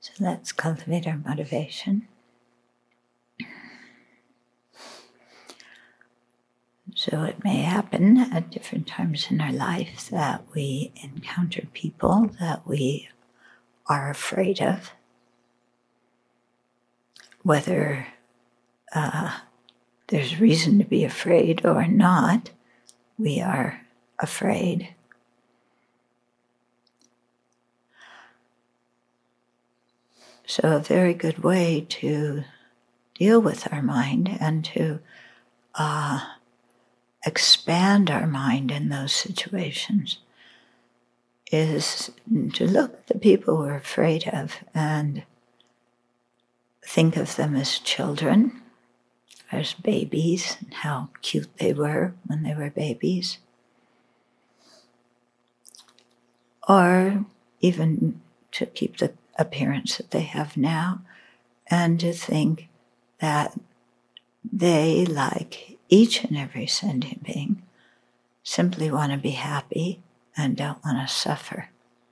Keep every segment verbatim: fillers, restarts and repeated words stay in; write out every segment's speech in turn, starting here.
So let's cultivate our motivation. So it may happen at different times in our life that we encounter people that we are afraid of, whether uh, there's reason to be afraid or not, we are afraid. So a very good way to deal with our mind and to uh, expand our mind in those situations is to look at the people we're afraid of and think of them as children, as babies, and how cute they were when they were babies. Or even to keep the appearance that they have now, and to think that they, like each and every sentient being, simply want to be happy and don't want to suffer.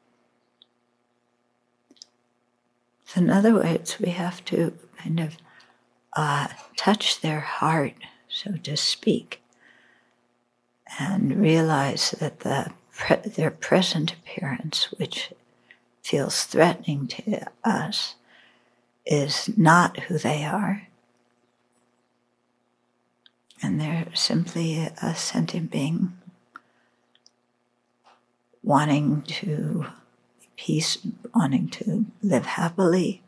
So in other words, we have to kind of uh, touch their heart, so to speak, and realize that the pre- their present appearance, which feels threatening to us, is not who they are. And they're simply a sentient being wanting to be peace, wanting to live happily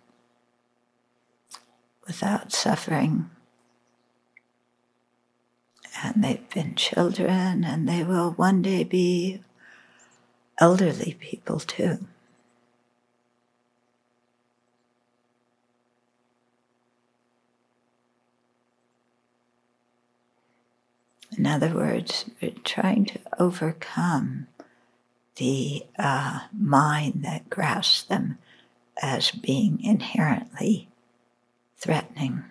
without suffering. And they've been children, and they will one day be elderly people too. In other words, we're trying to overcome the uh, mind that grasps them as being inherently threatening.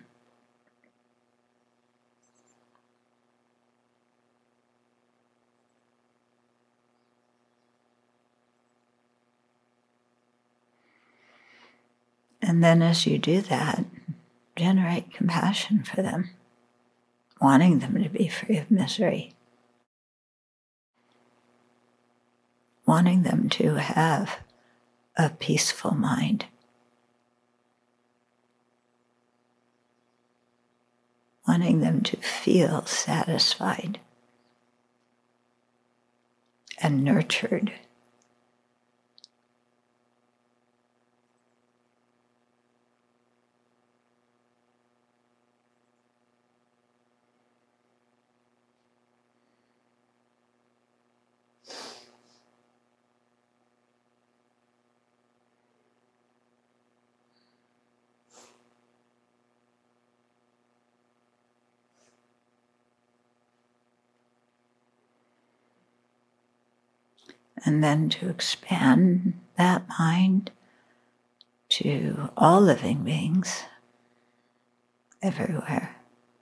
And then as you do that, generate compassion for them, wanting them to be free of misery, wanting them to have a peaceful mind, wanting them to feel satisfied and nurtured. And then to expand that mind to all living beings everywhere.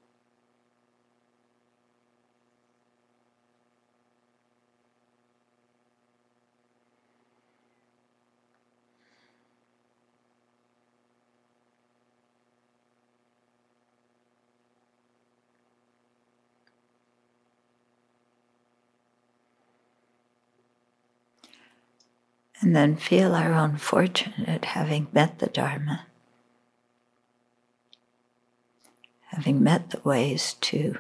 And then feel our own fortune at having met the Dharma, having met the ways to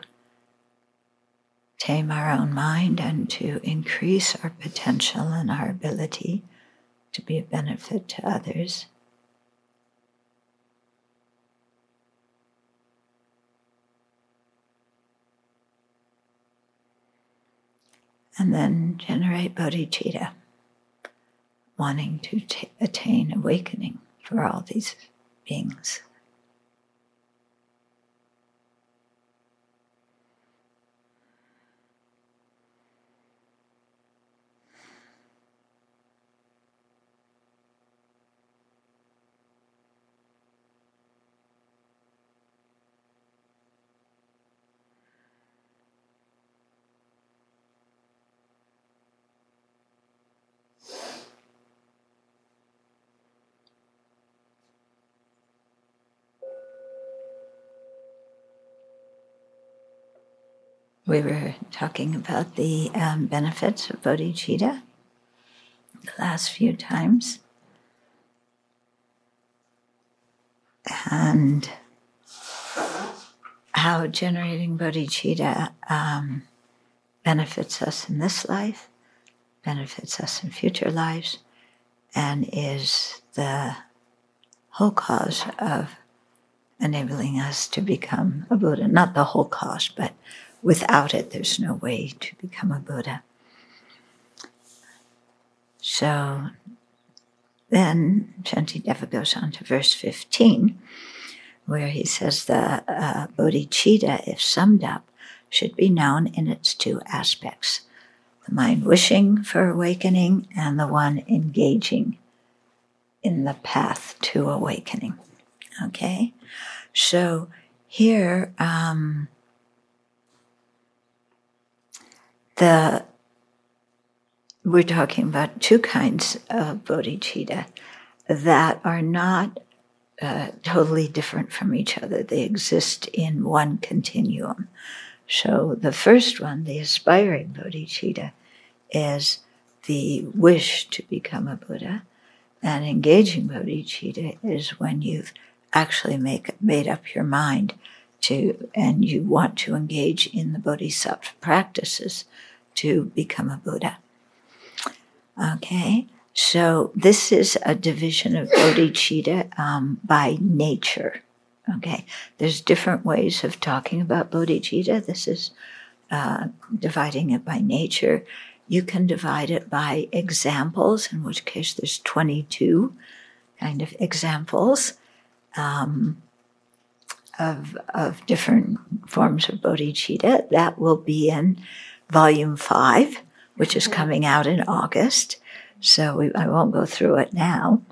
tame our own mind and to increase our potential and our ability to be a benefit to others. And then generate bodhicitta, wanting to t- attain awakening for all these beings. we were talking about the um, benefits of bodhicitta the last few times. And how generating bodhicitta um, benefits us in this life, benefits us in future lives, and is the whole cause of enabling us to become a Buddha. Not the whole cause, but without it, there's no way to become a Buddha. So then Shantideva goes on to verse fifteen, where he says the uh, bodhicitta, if summed up, should be known in its two aspects: the mind wishing for awakening and the one engaging in the path to awakening. Okay? So here, um, the we're talking about two kinds of bodhicitta that are not uh, totally different from each other. They exist in one continuum. So the first one, the aspiring bodhicitta, is the wish to become a Buddha, and engaging bodhicitta is when you've actually make, made up your mind to, and you want to engage in the bodhisattva practices to become a Buddha. Okay, so this is a division of bodhicitta um, by nature. Okay, there's different ways of talking about bodhicitta. This is uh, dividing it by nature. You can divide it by examples, in which case there's twenty-two kind of examples um, of, of different forms of bodhicitta. That will be in volume five, which is coming out in August. So we, I won't go through it now.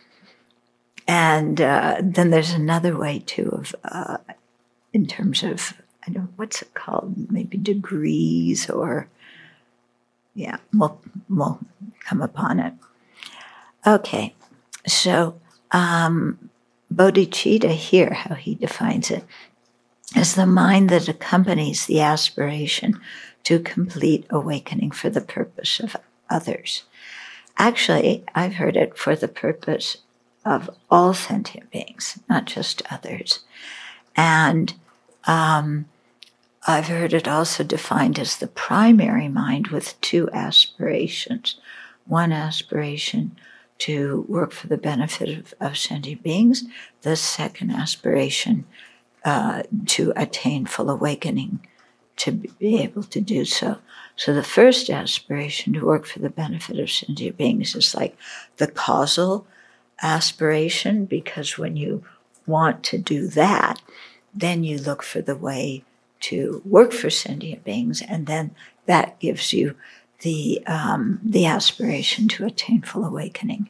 And uh, then there's another way too of, uh, in terms of, I don't know, what's it called? Maybe degrees or, yeah, we'll, we'll come upon it. Okay, so um, bodhicitta here, how he defines it, is the mind that accompanies the aspiration to complete awakening for the purpose of others. Actually, I've heard it for the purpose of all sentient beings, not just others. And um, I've heard it also defined as the primary mind with two aspirations. One aspiration to work for the benefit of, of sentient beings. The second aspiration uh, to attain full awakening, to be able to do so. So the first aspiration, to work for the benefit of sentient beings, is like the causal aspiration, because when you want to do that, then you look for the way to work for sentient beings, and then that gives you the um, the aspiration to attain full awakening.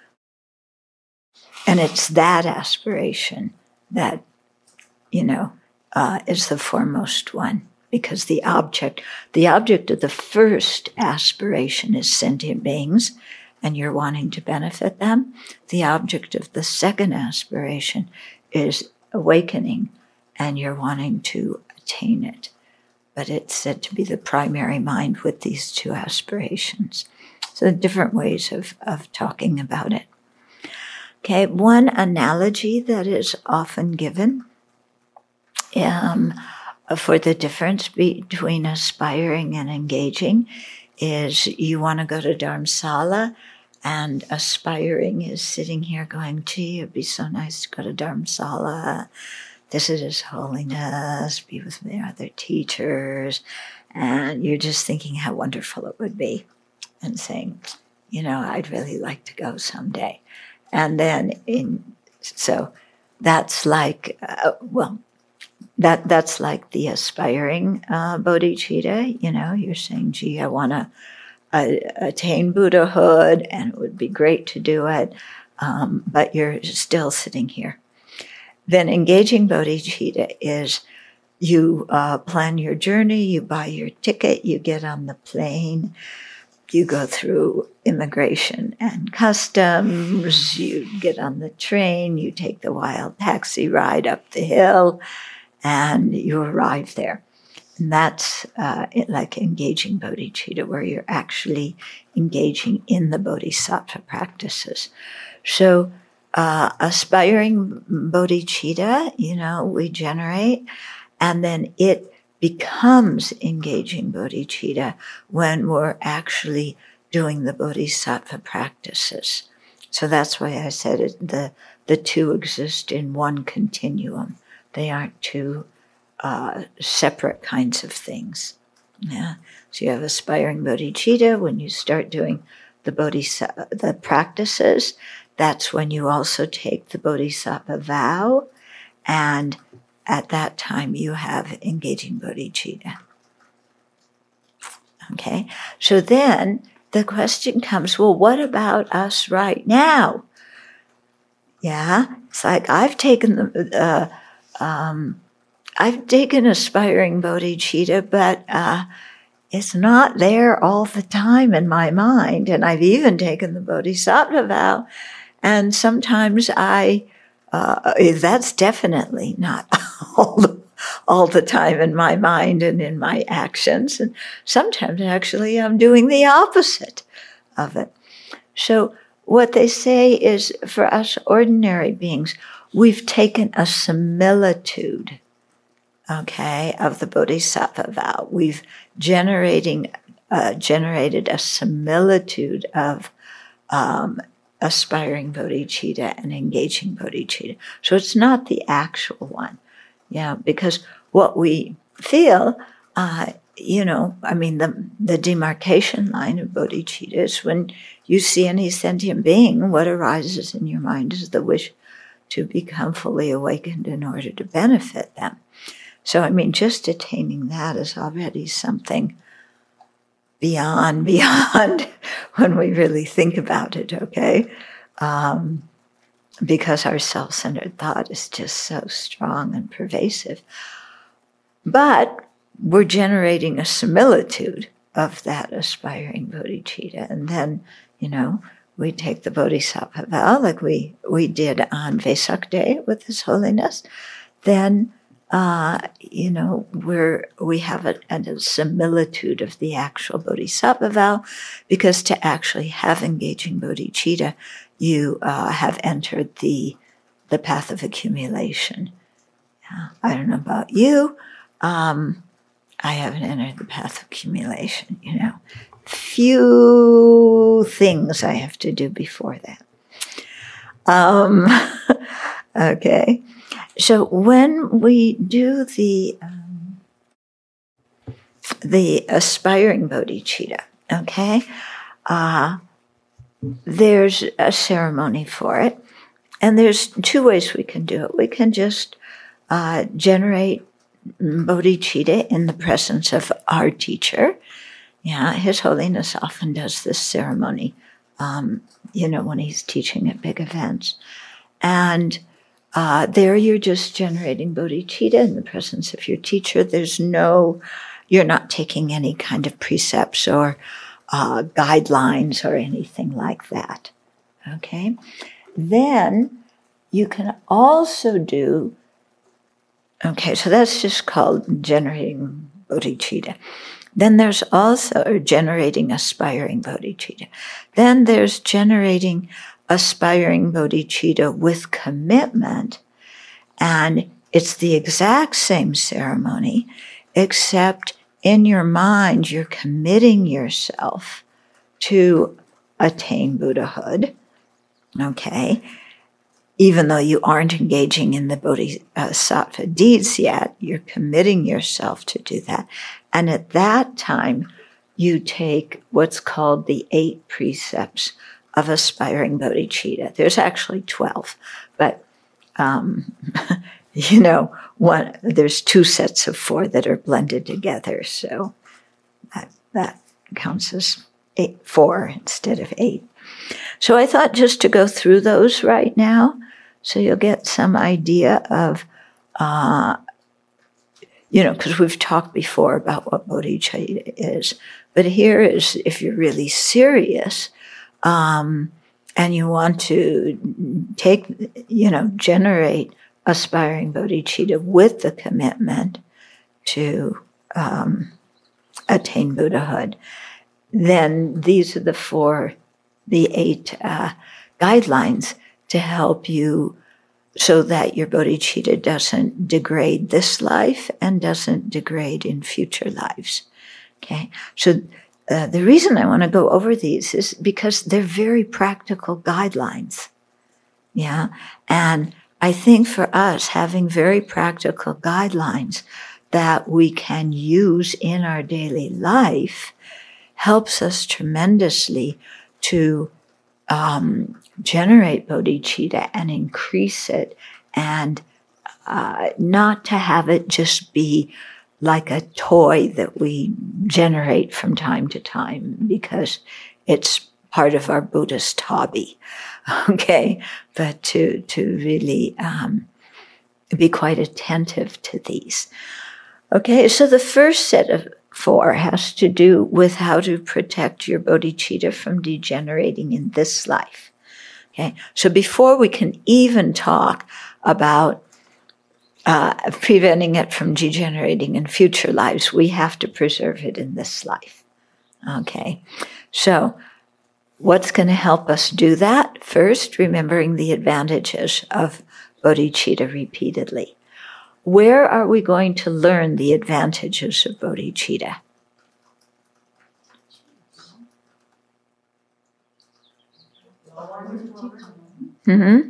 And it's that aspiration that, you know, uh, is the foremost one, because the object, the object of the first aspiration is sentient beings, and you're wanting to benefit them. The object of the second aspiration is awakening, and you're wanting to attain it. But it's said to be the primary mind with these two aspirations. So different ways of, of talking about it. Okay, one analogy that is often given um, for the difference between aspiring and engaging is you want to go to Dharamsala, and aspiring is sitting here going, gee, it'd be so nice to go to Dharamsala. This is His Holiness, be with the other teachers. And you're just thinking how wonderful it would be, and saying, you know, I'd really like to go someday. And then, in so that's like, uh, well, that that's like the aspiring uh, bodhicitta. You know, you're saying, gee, I want to uh, attain Buddhahood, and it would be great to do it, um, but you're still sitting here. Then engaging bodhicitta is you uh, plan your journey, you buy your ticket, you get on the plane, you go through immigration and customs, you get on the train, you take the wild taxi ride up the hill, and you arrive there. And that's uh, like engaging bodhicitta, where you're actually engaging in the bodhisattva practices. So uh, aspiring bodhicitta, you know, we generate, and then it becomes engaging bodhicitta when we're actually doing the bodhisattva practices. So that's why I said it, the the two exist in one continuum. They aren't two uh, separate kinds of things. Yeah. So you have aspiring bodhicitta when you start doing the bodhisattva the practices. That's when you also take the bodhisattva vow, and at that time you have engaging bodhicitta. Okay. So then the question comes, well, what about us right now? Yeah, it's like I've taken the, uh, um, I've taken aspiring bodhicitta, but uh, it's not there all the time in my mind. And I've even taken the bodhisattva vow, and sometimes I, uh, that's definitely not all the, all the time in my mind and in my actions. And sometimes actually I'm doing the opposite of it. So what they say is, for us ordinary beings, we've taken a similitude, okay, of the bodhisattva vow. We've generating uh, generated a similitude of um, aspiring bodhicitta and engaging bodhicitta. So it's not the actual one, yeah, because what we feel, uh, you know, I mean, the the demarcation line of bodhicitta is when you see any sentient being, what arises in your mind is the wish to become fully awakened in order to benefit them. So, I mean, just attaining that is already something beyond, beyond when we really think about it, okay? Um, because our self-centered thought is just so strong and pervasive. But we're generating a similitude of that aspiring bodhicitta. And then, you know, we take the bodhisattva vow like we, we did on Vesak Day with His Holiness. Then, uh, you know, we're, we have a, a similitude of the actual bodhisattva vow, because to actually have engaging bodhicitta, you uh, have entered the the path of accumulation. Yeah, I don't know about you. Um, I haven't entered the path of accumulation, you know. Few things I have to do before that. Um, okay. So when we do the um, the aspiring bodhicitta, okay, uh, there's a ceremony for it, and there's two ways we can do it. We can just uh, generate bodhicitta in the presence of our teacher. Yeah, His Holiness often does this ceremony, um, you know, when he's teaching at big events. And uh, there you're just generating bodhicitta in the presence of your teacher. There's no, you're not taking any kind of precepts or uh, guidelines or anything like that. Okay? Then you can also do, okay, so that's just called generating bodhicitta. Then there's also generating aspiring bodhicitta. Then there's generating aspiring bodhicitta with commitment. And it's the exact same ceremony, except in your mind, you're committing yourself to attain Buddhahood, okay? Even though you aren't engaging in the bodhisattva deeds yet, you're committing yourself to do that. And at that time, you take what's called the eight precepts of aspiring bodhicitta. There's actually twelve, but, um, you know, one, there's two sets of four that are blended together. So that, that counts as eight, four instead of eight. So I thought just to go through those right now, so you'll get some idea of, uh, you know, because we've talked before about what bodhicitta is. But here is, if you're really serious, um, and you want to take, you know, generate aspiring bodhicitta with the commitment to um, attain Buddhahood, then these are the four, the eight uh, guidelines to help you so that your bodhicitta doesn't degrade this life and doesn't degrade in future lives. Okay, so uh, the reason I want to go over these is because they're very practical guidelines. Yeah, and I think for us, having very practical guidelines that we can use in our daily life helps us tremendously to um, generate bodhicitta and increase it, and uh, not to have it just be like a toy that we generate from time to time because it's part of our Buddhist hobby, okay? But to to really um, be quite attentive to these. Okay, so the first set of four has to do with how to protect your bodhicitta from degenerating in this life. Okay, so before we can even talk about uh, preventing it from degenerating in future lives, we have to preserve it in this life. Okay, so what's going to help us do that? First, remembering the advantages of bodhicitta repeatedly. Where are we going to learn the advantages of bodhicitta? Mm-hmm.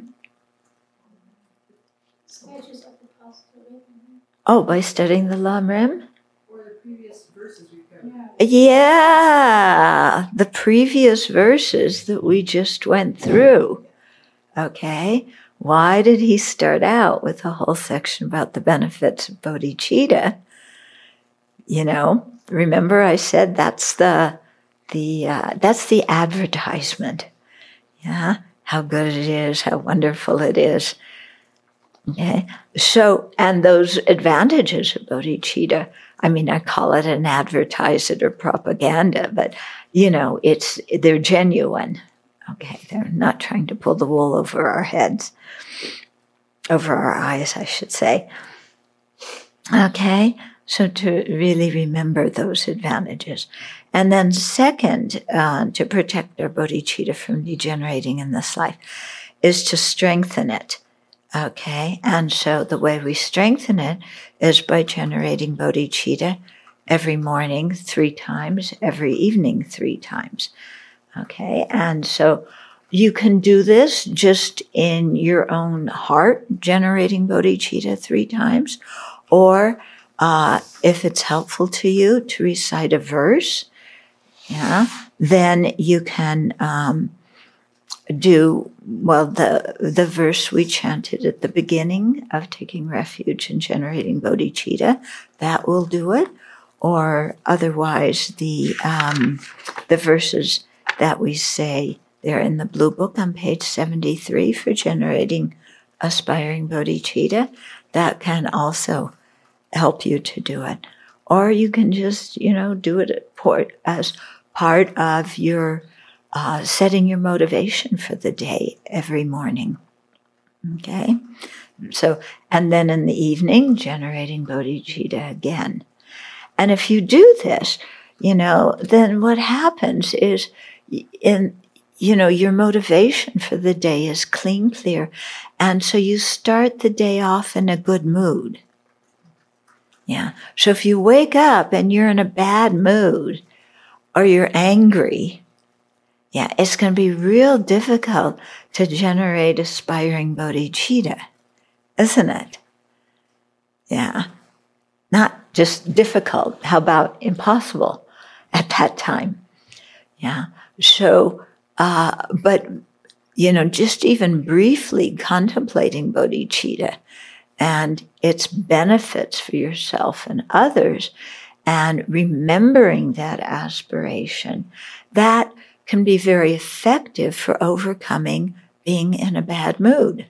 Oh, by studying the Lamrim? Or the previous verses we've got. Yeah, the previous verses that we just went through. Okay. Why did he start out with a whole section about the benefits of bodhicitta? You know, remember I said that's the the uh, that's the advertisement. Yeah, how good it is, how wonderful it is. Okay, so and those advantages of bodhicitta. I mean, I call it an advertisement or propaganda, but you know, it's they're genuine. Okay, they're not trying to pull the wool over our heads, over our eyes, I should say. Okay, so to really remember those advantages. And then second, uh, to protect our bodhicitta from degenerating in this life, is to strengthen it. Okay, and so the way we strengthen it is by generating bodhicitta every morning three times, every evening three times. Okay, and so you can do this just in your own heart, generating bodhicitta three times, or uh, if it's helpful to you to recite a verse, yeah, then you can um, do, well, the the verse we chanted at the beginning of taking refuge and generating bodhicitta, that will do it, or otherwise the um, the verses that we say, they're in the Blue Book on page seventy-three for generating aspiring bodhicitta. That can also help you to do it. Or you can just, you know, do it as part of your uh, setting your motivation for the day every morning. Okay? So, and then in the evening, generating bodhicitta again. And if you do this, you know, then what happens is, in you know, your motivation for the day is clean, clear, and so you start the day off in a good mood. Yeah. So if you wake up and you're in a bad mood, or you're angry, yeah, it's going to be real difficult to generate aspiring bodhicitta, isn't it? Yeah. Not just difficult, how about impossible at that time? Yeah. So, uh, but, you know, just even briefly contemplating bodhicitta and its benefits for yourself and others, and remembering that aspiration, that can be very effective for overcoming being in a bad mood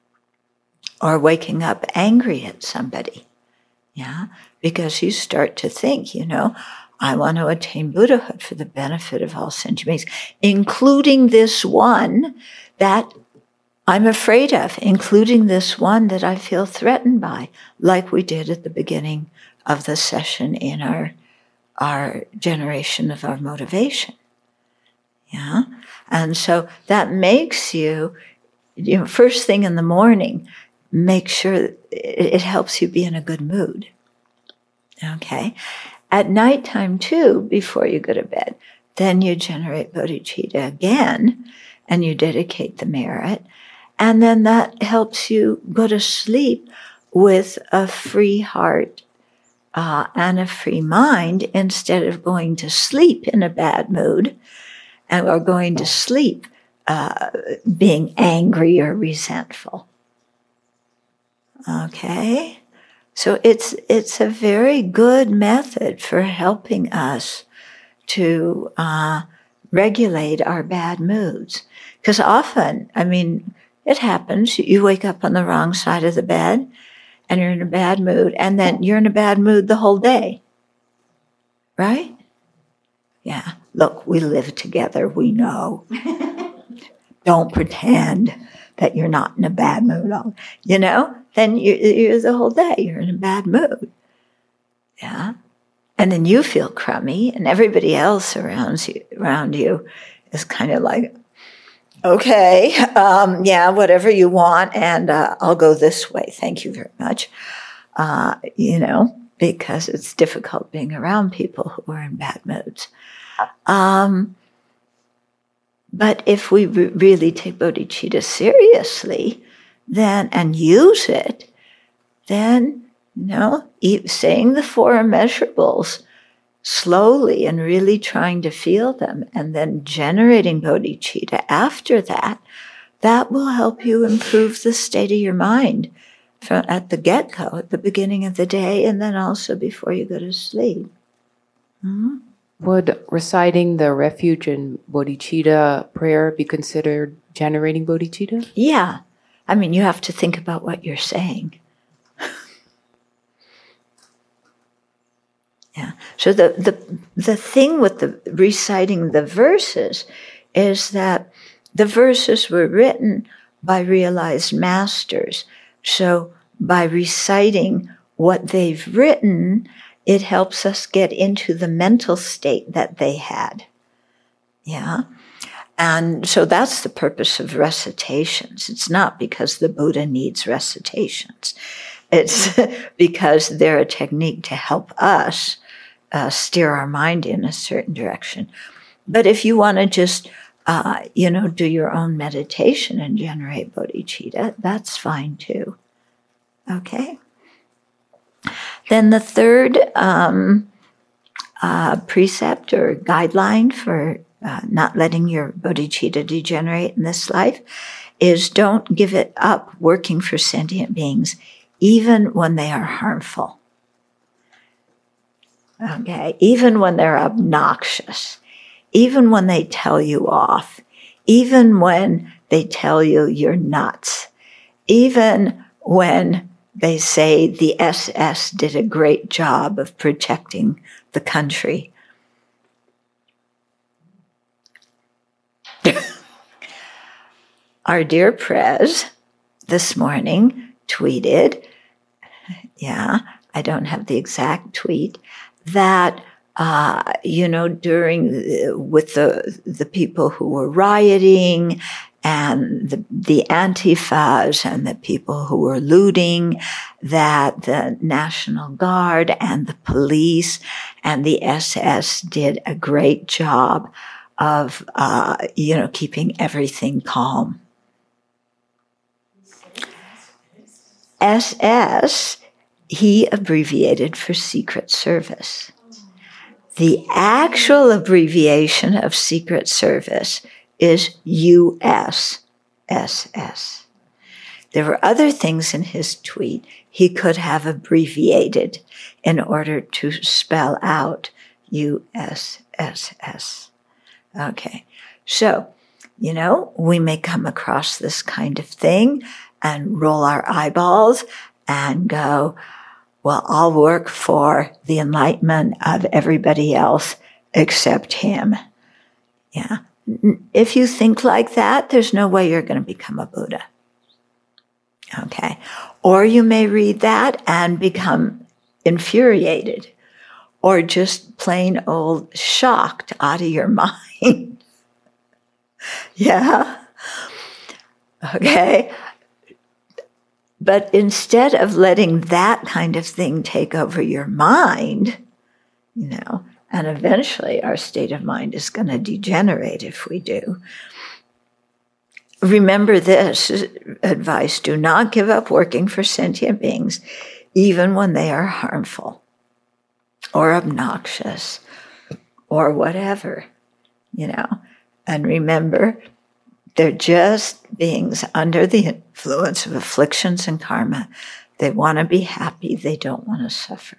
or waking up angry at somebody. Yeah, because you start to think, you know, I want to attain Buddhahood for the benefit of all sentient beings, including this one that I'm afraid of, including this one that I feel threatened by, like we did at the beginning of the session in our our generation of our motivation. Yeah? And so that makes you, you know, first thing in the morning, make sure it, it helps you be in a good mood. Okay? At nighttime, too, before you go to bed, then you generate bodhicitta again, and you dedicate the merit, and then that helps you go to sleep with a free heart uh, and a free mind, instead of going to sleep in a bad mood and or going to sleep uh, being angry or resentful. Okay? So it's it's a very good method for helping us to uh, regulate our bad moods. Because often, I mean, it happens, you wake up on the wrong side of the bed, and you're in a bad mood, and then you're in a bad mood the whole day. Right? Yeah. Look, we live together, we know. Don't pretend that you're not in a bad mood. You know? Then you, you're the whole day, you're in a bad mood. Yeah? And then you feel crummy, and everybody else around you, around you is kind of like, okay, um, yeah, whatever you want, and uh, I'll go this way. Thank you very much. Uh, you know, because it's difficult being around people who are in bad moods. Um, but if we re- really take bodhicitta seriously, then and use it, then, you know, saying the four immeasurables slowly and really trying to feel them, and then generating bodhicitta after that, that will help you improve the state of your mind from at the get-go, at the beginning of the day, and then also before you go to sleep. Mm-hmm. Would reciting the refuge and bodhicitta prayer be considered generating bodhicitta? Yeah. I mean, you have to think about what you're saying. Yeah. So the, the the thing with the reciting the verses is that the verses were written by realized masters. So by reciting what they've written, it helps us get into the mental state that they had. Yeah. And so that's the purpose of recitations. It's not because the Buddha needs recitations. It's because they're a technique to help us uh, steer our mind in a certain direction. But if you want to just, uh, you know, do your own meditation and generate bodhicitta, that's fine too. Okay? Then the third um, uh, precept or guideline for uh, not letting your bodhicitta degenerate in this life is don't give it up working for sentient beings, even when they are harmful. Okay, even when they're obnoxious, even when they tell you off, even when they tell you you're nuts, even when they say the S S did a great job of protecting the country. Our dear Prez this morning tweeted, yeah, I don't have the exact tweet, that, uh, you know, during, the, with the the people who were rioting and the, the Antifas and the people who were looting, that the National Guard and the police and the S S did a great job of, uh, you know, keeping everything calm. S S, he abbreviated for Secret Service. The actual abbreviation of Secret Service is U S S S. There were other things in his tweet he could have abbreviated in order to spell out U S S S. Okay, so, you know, we may come across this kind of thing and roll our eyeballs and go, well, I'll work for the enlightenment of everybody else except him. Yeah. If you think like that, there's no way you're going to become a Buddha. Okay. Or you may read that and become infuriated or just plain old shocked out of your mind. Yeah? Okay? But instead of letting that kind of thing take over your mind, you know, and eventually our state of mind is going to degenerate if we do. Remember this advice: do not give up working for sentient beings, even when they are harmful or obnoxious or whatever, you know. And remember, they're just beings under the influence of afflictions and karma. They want to be happy. They don't want to suffer.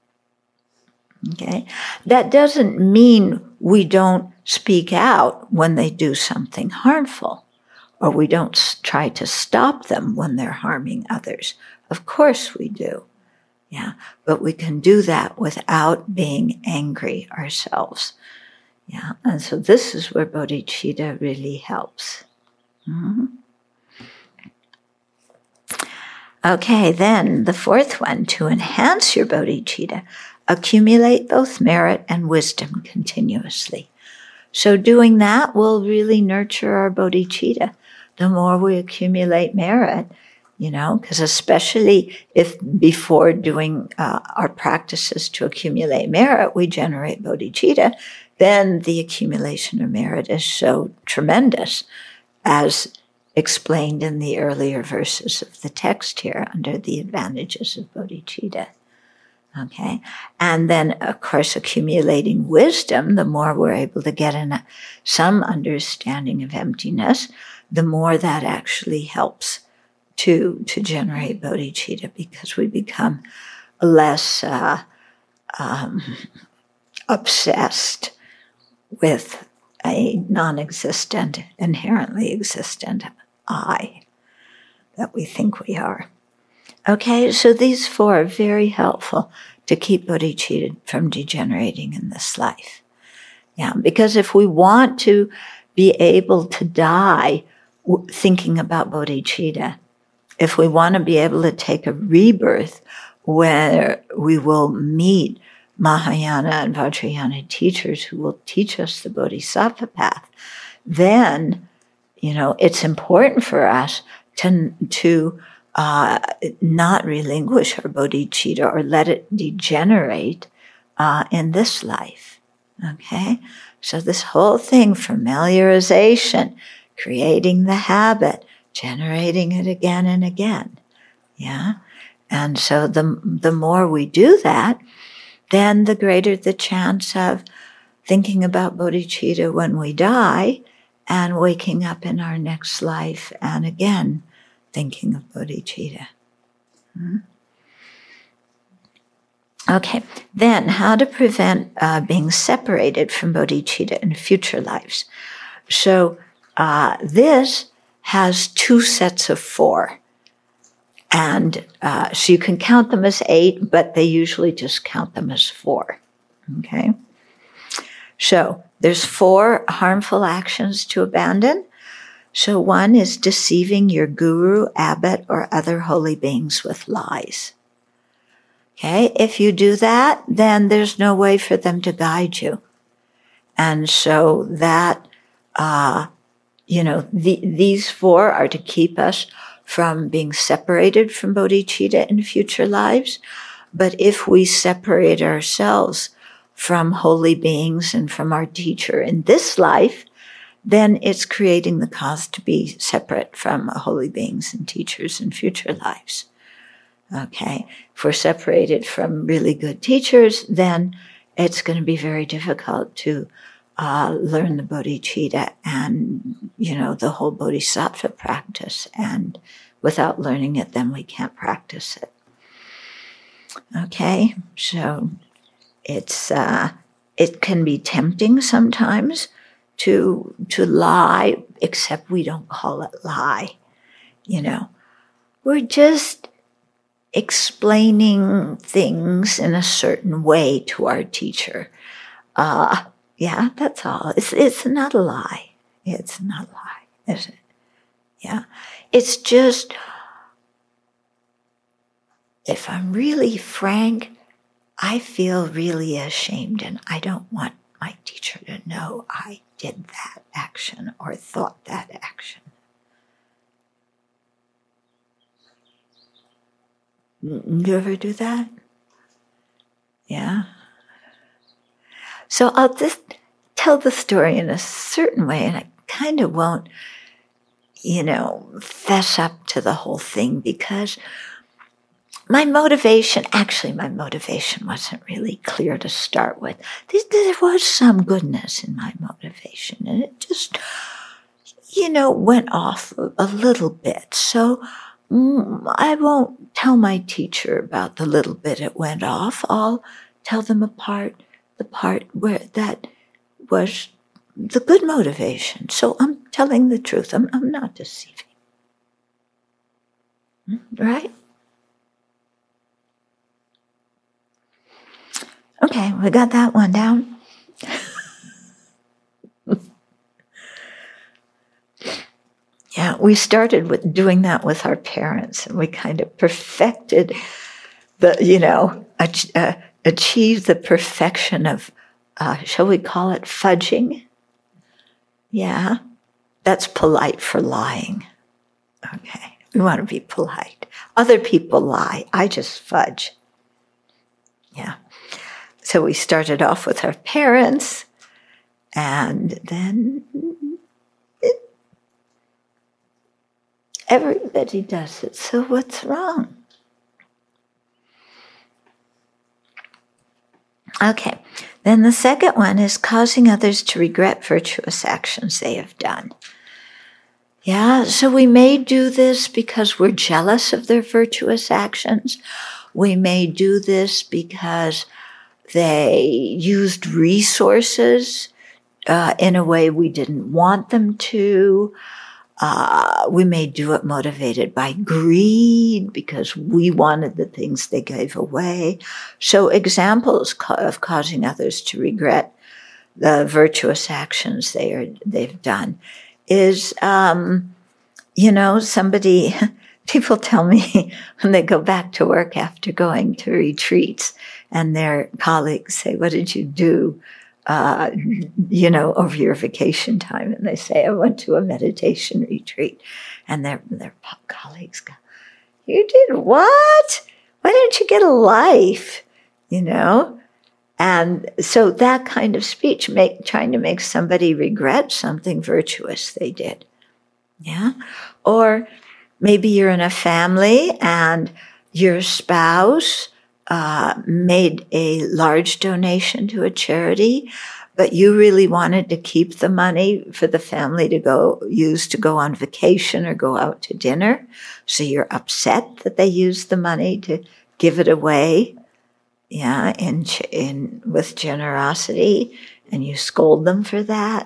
Okay? That doesn't mean we don't speak out when they do something harmful, or we don't try to stop them when they're harming others. Of course we do. Yeah, but we can do that without being angry ourselves. Yeah, and so this is where bodhicitta really helps. Mm-hmm. Okay, then the fourth one: to enhance your bodhicitta, accumulate both merit and wisdom continuously. So doing that will really nurture our bodhicitta. The more we accumulate merit, you know, because especially if before doing uh, our practices to accumulate merit, we generate bodhicitta, then the accumulation of merit is so tremendous, as explained in the earlier verses of the text here under the advantages of bodhicitta. Okay, and then, of course, accumulating wisdom, the more we're able to get in a, some understanding of emptiness, the more that actually helps to, to generate bodhicitta, because we become less uh, um, obsessed with a non-existent, inherently existent I that we think we are. Okay, so these four are very helpful to keep bodhicitta from degenerating in this life. Yeah, because if we want to be able to die thinking about bodhicitta, if we want to be able to take a rebirth where we will meet Mahayana and Vajrayana teachers who will teach us the bodhisattva path, then, you know, it's important for us to, to uh, not relinquish our bodhicitta or let it degenerate uh, in this life. Okay? So this whole thing, familiarization, creating the habit, generating it again and again. Yeah? And so the, the more we do that, then the greater the chance of thinking about bodhicitta when we die and waking up in our next life and again thinking of bodhicitta. Hmm? Okay, then how to prevent uh, being separated from bodhicitta in future lives. So uh, this has two sets of four. And uh, so you can count them as eight, but they usually just count them as four. Okay? So there's four harmful actions to abandon. So one is deceiving your guru, abbot, or other holy beings with lies. Okay? If you do that, then there's no way for them to guide you. And so that, uh, you know, the, these four are to keep us from being separated from bodhicitta in future lives. But if we separate ourselves from holy beings and from our teacher in this life, then it's creating the cause to be separate from holy beings and teachers in future lives. Okay? If we're separated from really good teachers, then it's going to be very difficult to uh, learn the bodhicitta and, you know, the whole bodhisattva practice. And without learning it, then we can't practice it. Okay? So it's uh, it can be tempting sometimes to to lie, except we don't call it lie. You know, we're just explaining things in a certain way to our teacher. Uh, yeah, that's all. It's it's not a lie. It's not a lie, is it? Yeah. It's just, if I'm really frank, I feel really ashamed and I don't want my teacher to know I did that action or thought that action. Do you ever do that? Yeah. So I'll just tell the story in a certain way, and I kind of won't, you know, fess up to the whole thing, because my motivation, actually my motivation wasn't really clear to start with. There was some goodness in my motivation, and it just, you know, went off a little bit. So mm, I won't tell my teacher about the little bit it went off. I'll tell them apart the part where that was the good motivation. So I'm telling the truth. I'm, I'm not deceiving. Right? Okay, we got that one down. Yeah, we started with doing that with our parents, and we kind of perfected the, you know, ach- uh, achieved the perfection of, uh, shall we call it fudging? Yeah, that's polite for lying. Okay, we want to be polite. Other people lie. I just fudge. Yeah. So we started off with our parents, and then it, everybody does it. So what's wrong? Okay. Then the second one is causing others to regret virtuous actions they have done. Yeah, so we may do this because we're jealous of their virtuous actions. We may do this because they used resources uh, in a way we didn't want them to. Uh, we may do it motivated by greed because we wanted the things they gave away. So examples of causing others to regret the virtuous actions they are, they've done is, um, you know, somebody, people tell me when they go back to work after going to retreats and their colleagues say, what did you do? Uh, you know, over your vacation time, and they say, I went to a meditation retreat, and their their colleagues go, you did what? Why didn't you get a life? You know, and so that kind of speech, make trying to make somebody regret something virtuous they did, yeah, or maybe you're in a family and your spouse Uh, made a large donation to a charity, but you really wanted to keep the money for the family to go use to go on vacation or go out to dinner. So you're upset that they used the money to give it away, yeah, in, in with generosity, and you scold them for that.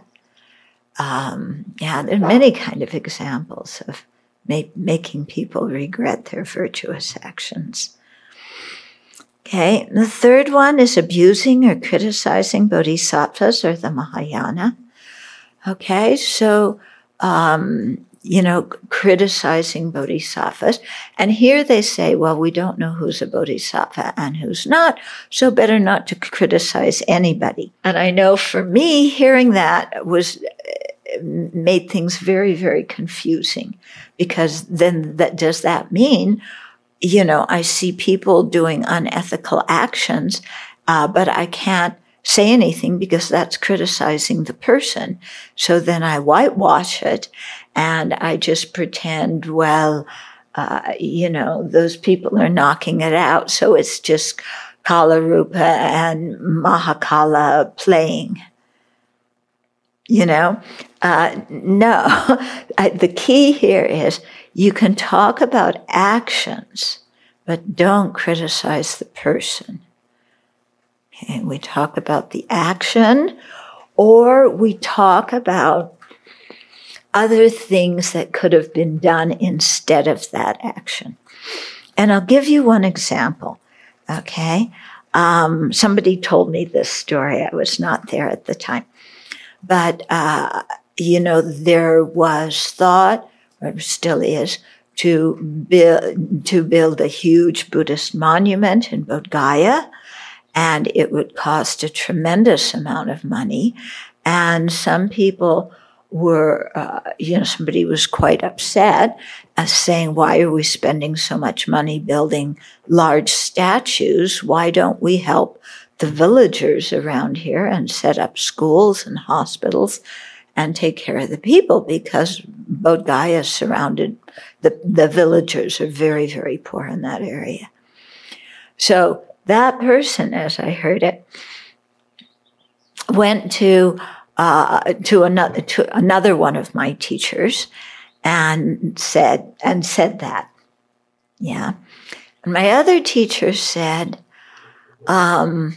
Um, yeah, there are many kind of examples of make, making people regret their virtuous actions. Okay, the third one is abusing or criticizing bodhisattvas or the Mahayana. Okay, so, um, you know, criticizing bodhisattvas. And here they say, well, we don't know who's a bodhisattva and who's not, so better not to criticize anybody. And I know for me, hearing that was made things very, very confusing, because then that does that mean, you know, I see people doing unethical actions, uh, but I can't say anything because that's criticizing the person. So then I whitewash it and I just pretend, well, uh, you know, those people are knocking it out. So it's just Kala Rupa and Mahakala playing. You know, uh, no, I, the key here is you can talk about actions, but don't criticize the person. Okay, we talk about the action, or we talk about other things that could have been done instead of that action. And I'll give you one example, okay? Um, somebody told me this story. I was not there at the time. But, uh, you know, there was thought, or still is, to build, to build a huge Buddhist monument in Bodh Gaya. and it would cost a tremendous amount of money. And some people were, uh, you know, somebody was quite upset, uh, saying, why are we spending so much money building large statues? Why don't we help the villagers around here and set up schools and hospitals and take care of the people? Because Bodh Gaya is surrounded, the, the villagers are very, very poor in that area. So that person, as I heard it, went to uh, to another to another one of my teachers and said and said that, yeah. And my other teacher said, um,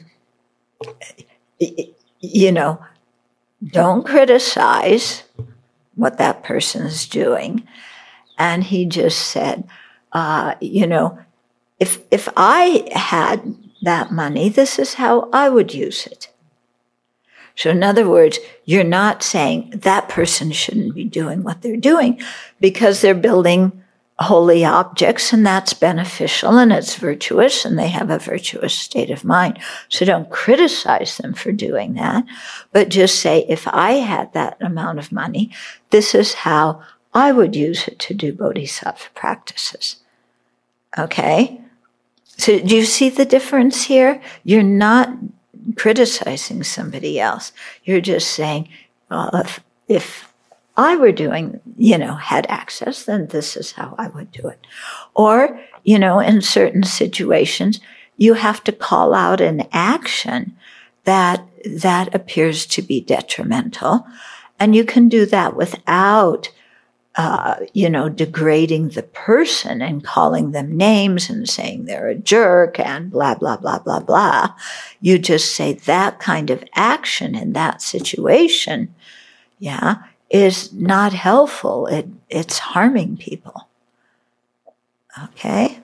you know, don't criticize what that person is doing. And he just said, uh, you know, if if I had that money, this is how I would use it. So in other words, you're not saying that person shouldn't be doing what they're doing because they're building holy objects and that's beneficial and it's virtuous and they have a virtuous state of mind. So don't criticize them for doing that, but just say, if I had that amount of money, this is how I would use it to do bodhisattva practices. Okay? So do you see the difference here? You're not criticizing somebody else. You're just saying, well, if, if I were doing, you know, had access, then this is how I would do it. Or, you know, in certain situations, you have to call out an action that, that appears to be detrimental. And you can do that without Uh, you know, degrading the person and calling them names and saying they're a jerk and blah, blah, blah, blah, blah. You just say that kind of action in that situation, yeah, is not helpful. It, it's harming people. Okay?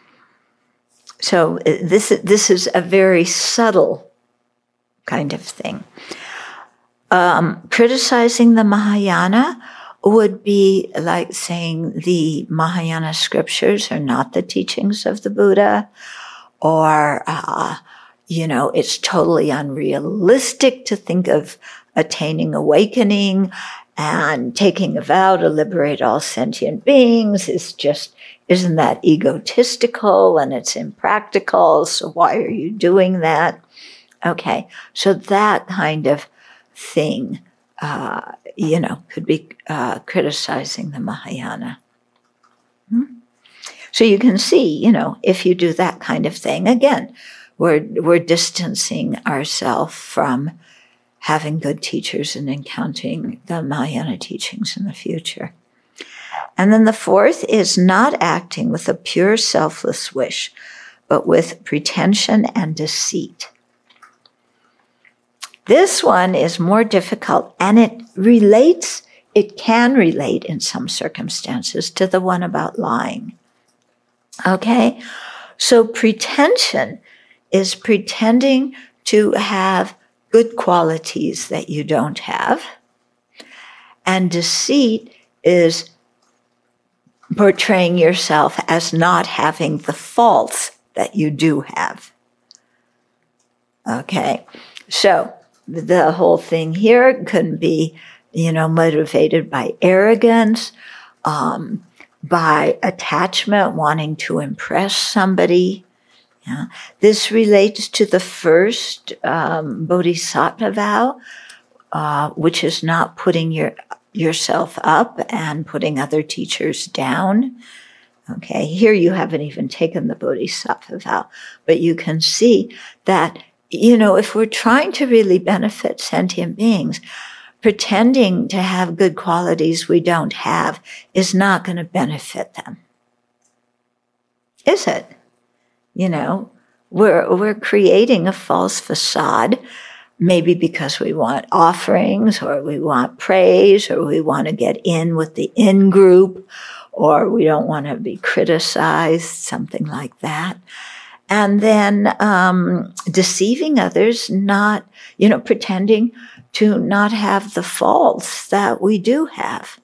So this, this is a very subtle kind of thing. Um, criticizing the Mahayana would be like saying the Mahayana scriptures are not the teachings of the Buddha, or, uh, you know, it's totally unrealistic to think of attaining awakening and taking a vow to liberate all sentient beings is just, isn't that egotistical and it's impractical, so why are you doing that? Okay, so that kind of thing, uh, you know, could be uh, criticizing the Mahayana. Hmm? So you can see, you know, if you do that kind of thing, again, we're we're distancing ourselves from having good teachers and encountering the Mahayana teachings in the future. And then the fourth is not acting with a pure selfless wish, but with pretension and deceit. This one is more difficult, and it relates, it can relate in some circumstances to the one about lying. Okay? So pretension is pretending to have good qualities that you don't have, and deceit is portraying yourself as not having the faults that you do have. Okay? So the whole thing here could be, you know, motivated by arrogance, um, by attachment, wanting to impress somebody. Yeah. This relates to the first um, bodhisattva vow, uh, which is not putting your yourself up and putting other teachers down. Okay, here you haven't even taken the bodhisattva vow, but you can see that, you know, if we're trying to really benefit sentient beings, pretending to have good qualities we don't have is not going to benefit them. Is it? You know, we're, we're creating a false facade, maybe because we want offerings or we want praise or we want to get in with the in-group or we don't want to be criticized, something like that. And then um, deceiving others, not, you know, pretending to not have the faults that we do have.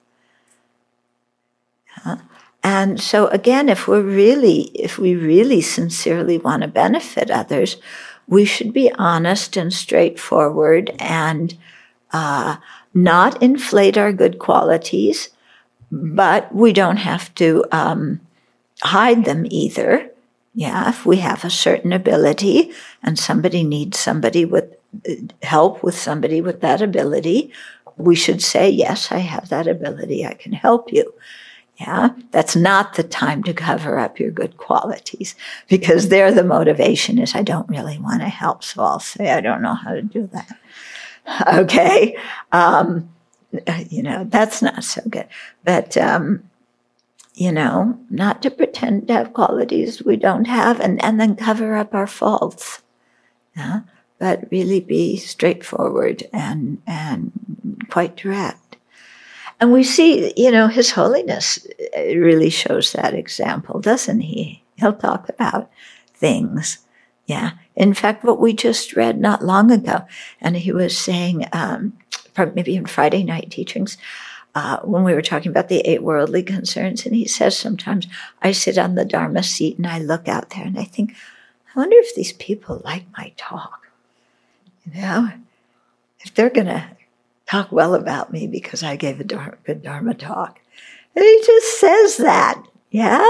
Uh, and so again, if we're really, if we really sincerely want to benefit others, we should be honest and straightforward and uh, not inflate our good qualities, but we don't have to um, hide them either. Yeah, if we have a certain ability and somebody needs somebody with help with somebody with that ability, we should say, yes, I have that ability, I can help you. Yeah, that's not the time to cover up your good qualities, because there the motivation is, I don't really want to help, so I'll say, I don't know how to do that. Okay, um, you know, that's not so good. But, um, you know, not to pretend to have qualities we don't have and, and then cover up our faults. Yeah, but really be straightforward and, and quite direct. And we see, you know, His Holiness really shows that example, doesn't he? He'll talk about things. Yeah. In fact, what we just read not long ago, and he was saying, um, maybe in Friday night teachings, uh, when we were talking about the eight worldly concerns, and he says sometimes I sit on the Dharma seat and I look out there and I think, I wonder if these people like my talk. You know, if they're going to talk well about me because I gave a dar- good Dharma talk. And he just says that, yeah?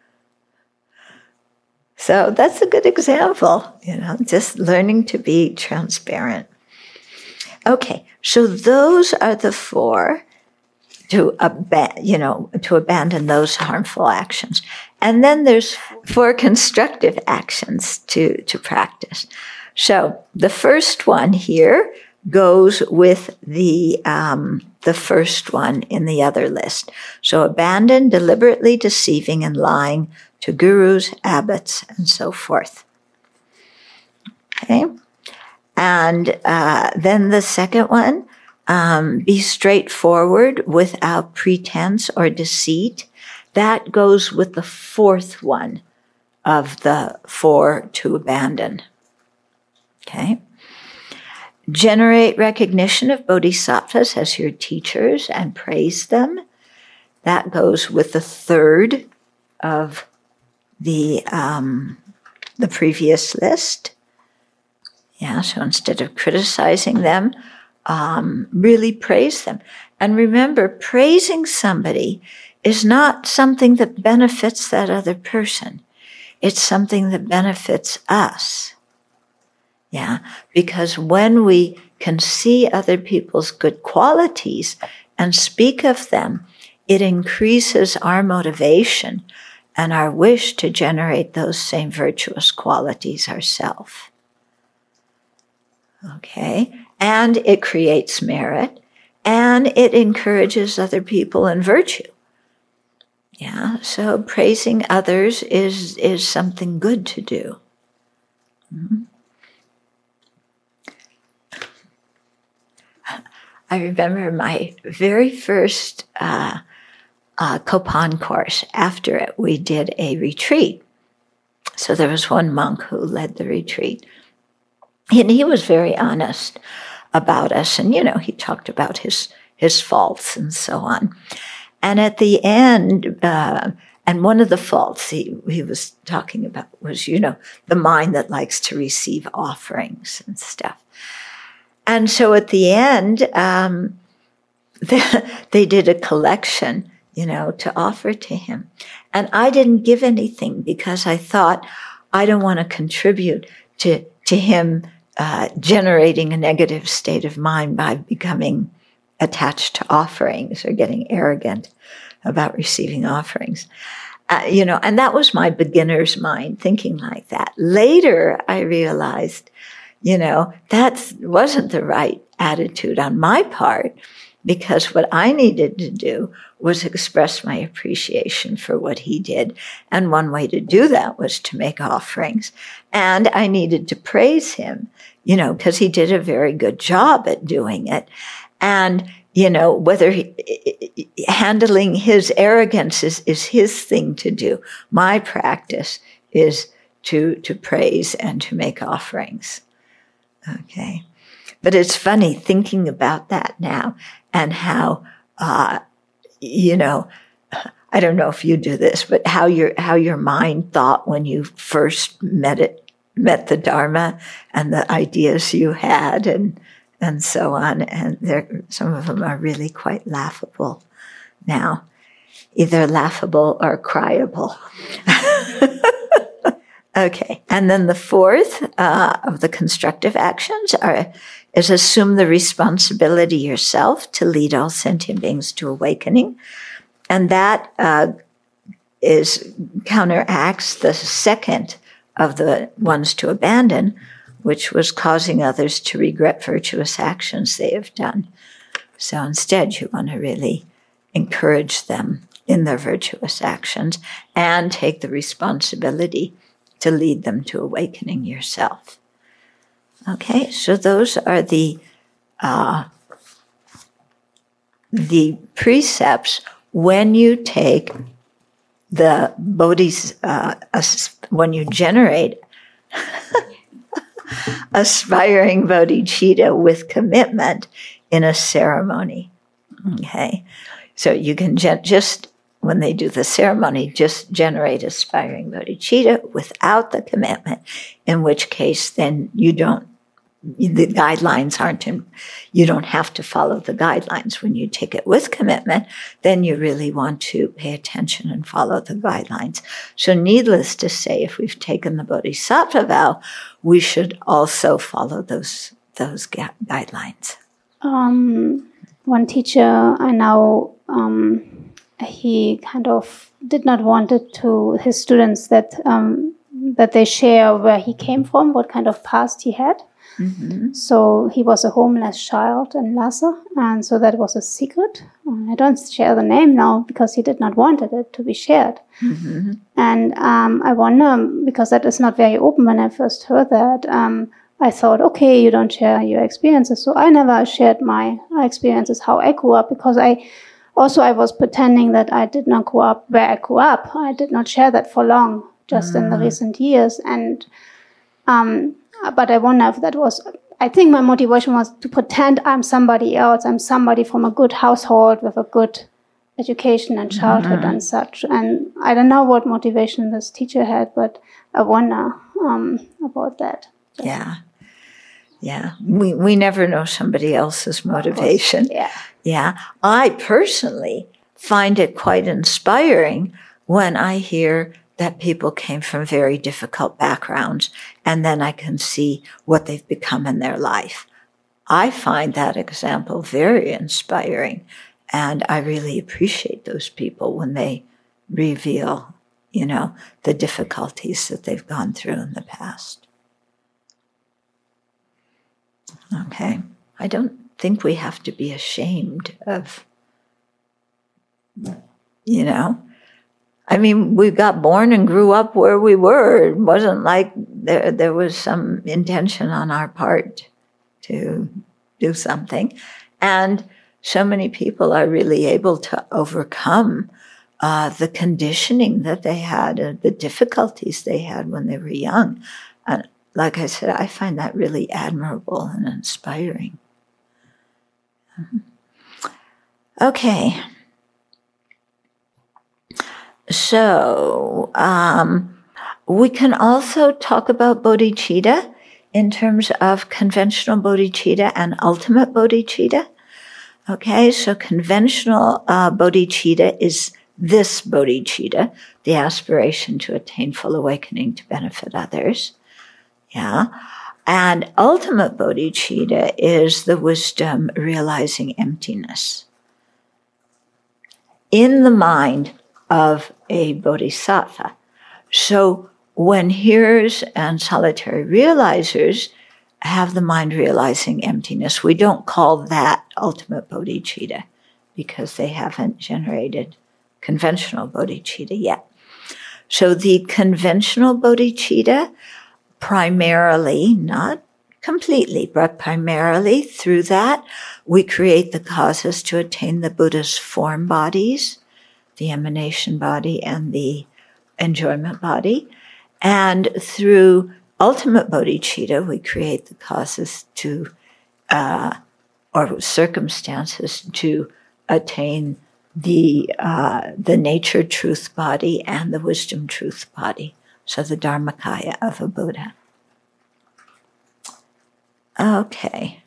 So that's a good example, you know, just learning to be transparent. Okay, so those are the four to, ab- you know, to abandon those harmful actions. And then there's four constructive actions to, to practice. So the first one here goes with the um, the first one in the other list. So abandon deliberately deceiving and lying to gurus, abbots, and so forth. Okay, and uh, then the second one, um, be straightforward without pretense or deceit. That goes with the fourth one of the four to abandon. Okay. Generate recognition of bodhisattvas as your teachers and praise them. That goes with the third of the um, the previous list. Yeah, so instead of criticizing them, um, really praise them. And remember, praising somebody is not something that benefits that other person. It's something that benefits us. Yeah, because when we can see other people's good qualities and speak of them, it increases our motivation and our wish to generate those same virtuous qualities ourselves. Okay, and it creates merit, and it encourages other people in virtue. Yeah, so praising others is, is something good to do. Mm-hmm. I remember my very first uh, uh, Kopan course. After it, we did a retreat. So there was one monk who led the retreat. And he was very honest about us. And, you know, he talked about his, his faults and so on. And at the end, uh, and one of the faults he, he was talking about was, you know, the mind that likes to receive offerings and stuff. And so at the end, um, they, they did a collection, you know, to offer to him. And I didn't give anything because I thought I don't want to contribute to, to him uh, generating a negative state of mind by becoming attached to offerings or getting arrogant about receiving offerings. Uh, you know, and that was my beginner's mind thinking like that. Later, I realized, you know, that wasn't the right attitude on my part, because what I needed to do was express my appreciation for what he did. And one way to do that was to make offerings. And I needed to praise him, you know, because he did a very good job at doing it. And, you know, whether he, handling his arrogance is, is his thing to do. My practice is to, to praise and to make offerings. Okay. But it's funny thinking about that now and how, uh, you know, I don't know if you do this, but how your, how your mind thought when you first met it met the Dharma and the ideas you had, and and so on. And there, some of them are really quite laughable now, either laughable or cryable. Okay, and then the fourth uh, of the constructive actions are is assume the responsibility yourself to lead all sentient beings to awakening, and that uh, is counteracts the second of the ones to abandon, which was causing others to regret virtuous actions they have done. So instead, you want to really encourage them in their virtuous actions and take the responsibility to lead them to awakening yourself. Okay, so those are the uh, the precepts when you take the bodhis, uh, when you generate aspiring bodhicitta with commitment in a ceremony. Okay, so you can gen- just when they do the ceremony, just generate aspiring bodhicitta without the commitment, in which case then you don't, the guidelines aren't in, you don't have to follow the guidelines. When you take it with commitment, then you really want to pay attention and follow the guidelines. So needless to say, if we've taken the bodhisattva vow, we should also follow those, those ga- guidelines. Um, one teacher I know, um, he kind of did not want it to his students that um, that they share where he came from, what kind of past he had. Mm-hmm. So he was a homeless child in Lhasa, and so that was a secret. I don't share the name now because he did not want it to be shared. Mm-hmm. And um, I wonder, because that is not very open when I first heard that, um, I thought, okay, you don't share your experiences. So I never shared my experiences, how I grew up, because I Also, I was pretending that I did not grow up where I grew up. I did not share that for long, just mm. in the recent years. And, um, but I wonder if that was, I think my motivation was to pretend I'm somebody else. I'm somebody from a good household with a good education and childhood mm-hmm. and such. And I don't know what motivation this teacher had, but I wonder um, about that. Just yeah. Yeah. We, we never know somebody else's motivation. Yeah. Yeah, I personally find it quite inspiring when I hear that people came from very difficult backgrounds, and then I can see what they've become in their life. I find that example very inspiring, and I really appreciate those people when they reveal, you know, the difficulties that they've gone through in the past. Okay, I don't think we have to be ashamed of, you know, I mean, we got born and grew up where we were. It wasn't like there, there was some intention on our part to do something. And so many people are really able to overcome uh, the conditioning that they had, uh, the difficulties they had when they were young. And like I said, I find that really admirable and inspiring. Okay. So, um, we can also talk about bodhicitta in terms of conventional bodhicitta and ultimate bodhicitta. Okay, so conventional uh, bodhicitta is this bodhicitta, the aspiration to attain full awakening to benefit others. Yeah. And ultimate bodhicitta is the wisdom realizing emptiness in the mind of a bodhisattva. So when hearers and solitary realizers have the mind realizing emptiness, we don't call that ultimate bodhicitta because they haven't generated conventional bodhicitta yet. So the conventional bodhicitta, primarily, not completely, but primarily through that, we create the causes to attain the Buddha's form bodies, the emanation body and the enjoyment body. And through ultimate bodhicitta, we create the causes to, uh, or circumstances to attain the, uh, the nature truth body and the wisdom truth body. So the Dharmakaya of a Buddha. Okay.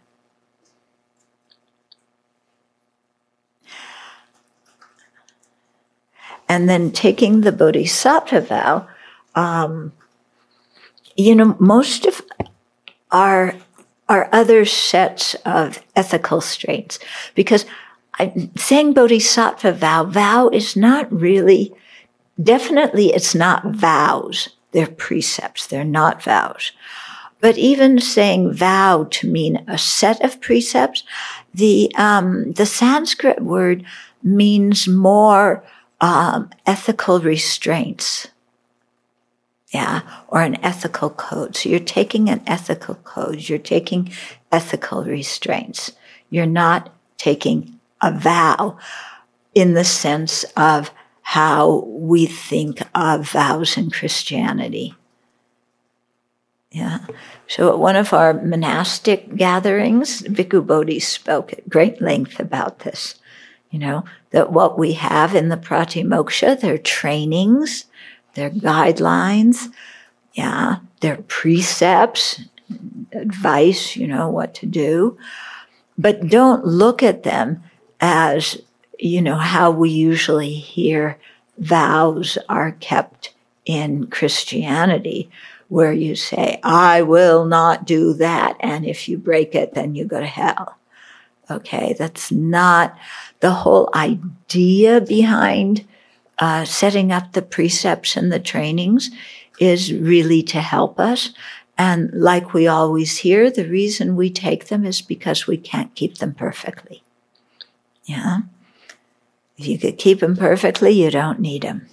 And then taking the Bodhisattva vow, um, you know, most of our our other sets of ethical strains, because I, saying Bodhisattva vow, vow is not really, definitely it's not vows. They're precepts. They're not vows. But even saying vow to mean a set of precepts, the um, the Sanskrit word means more um, ethical restraints. Yeah, or an ethical code. So you're taking an ethical code. You're taking ethical restraints. You're not taking a vow in the sense of how we think of vows in Christianity. Yeah. So at one of our monastic gatherings, Bhikkhu Bodhi spoke at great length about this. You know, that what we have in the Pratimoksha, they're trainings, they're guidelines, yeah, they're precepts, advice, you know, what to do. But don't look at them as, you know, how we usually hear vows are kept in Christianity, where you say, I will not do that, and if you break it, then you go to hell. Okay, that's not the whole idea behind uh, setting up the precepts and the trainings is really to help us. And like we always hear, the reason we take them is because we can't keep them perfectly. Yeah. If you could keep them perfectly, you don't need them.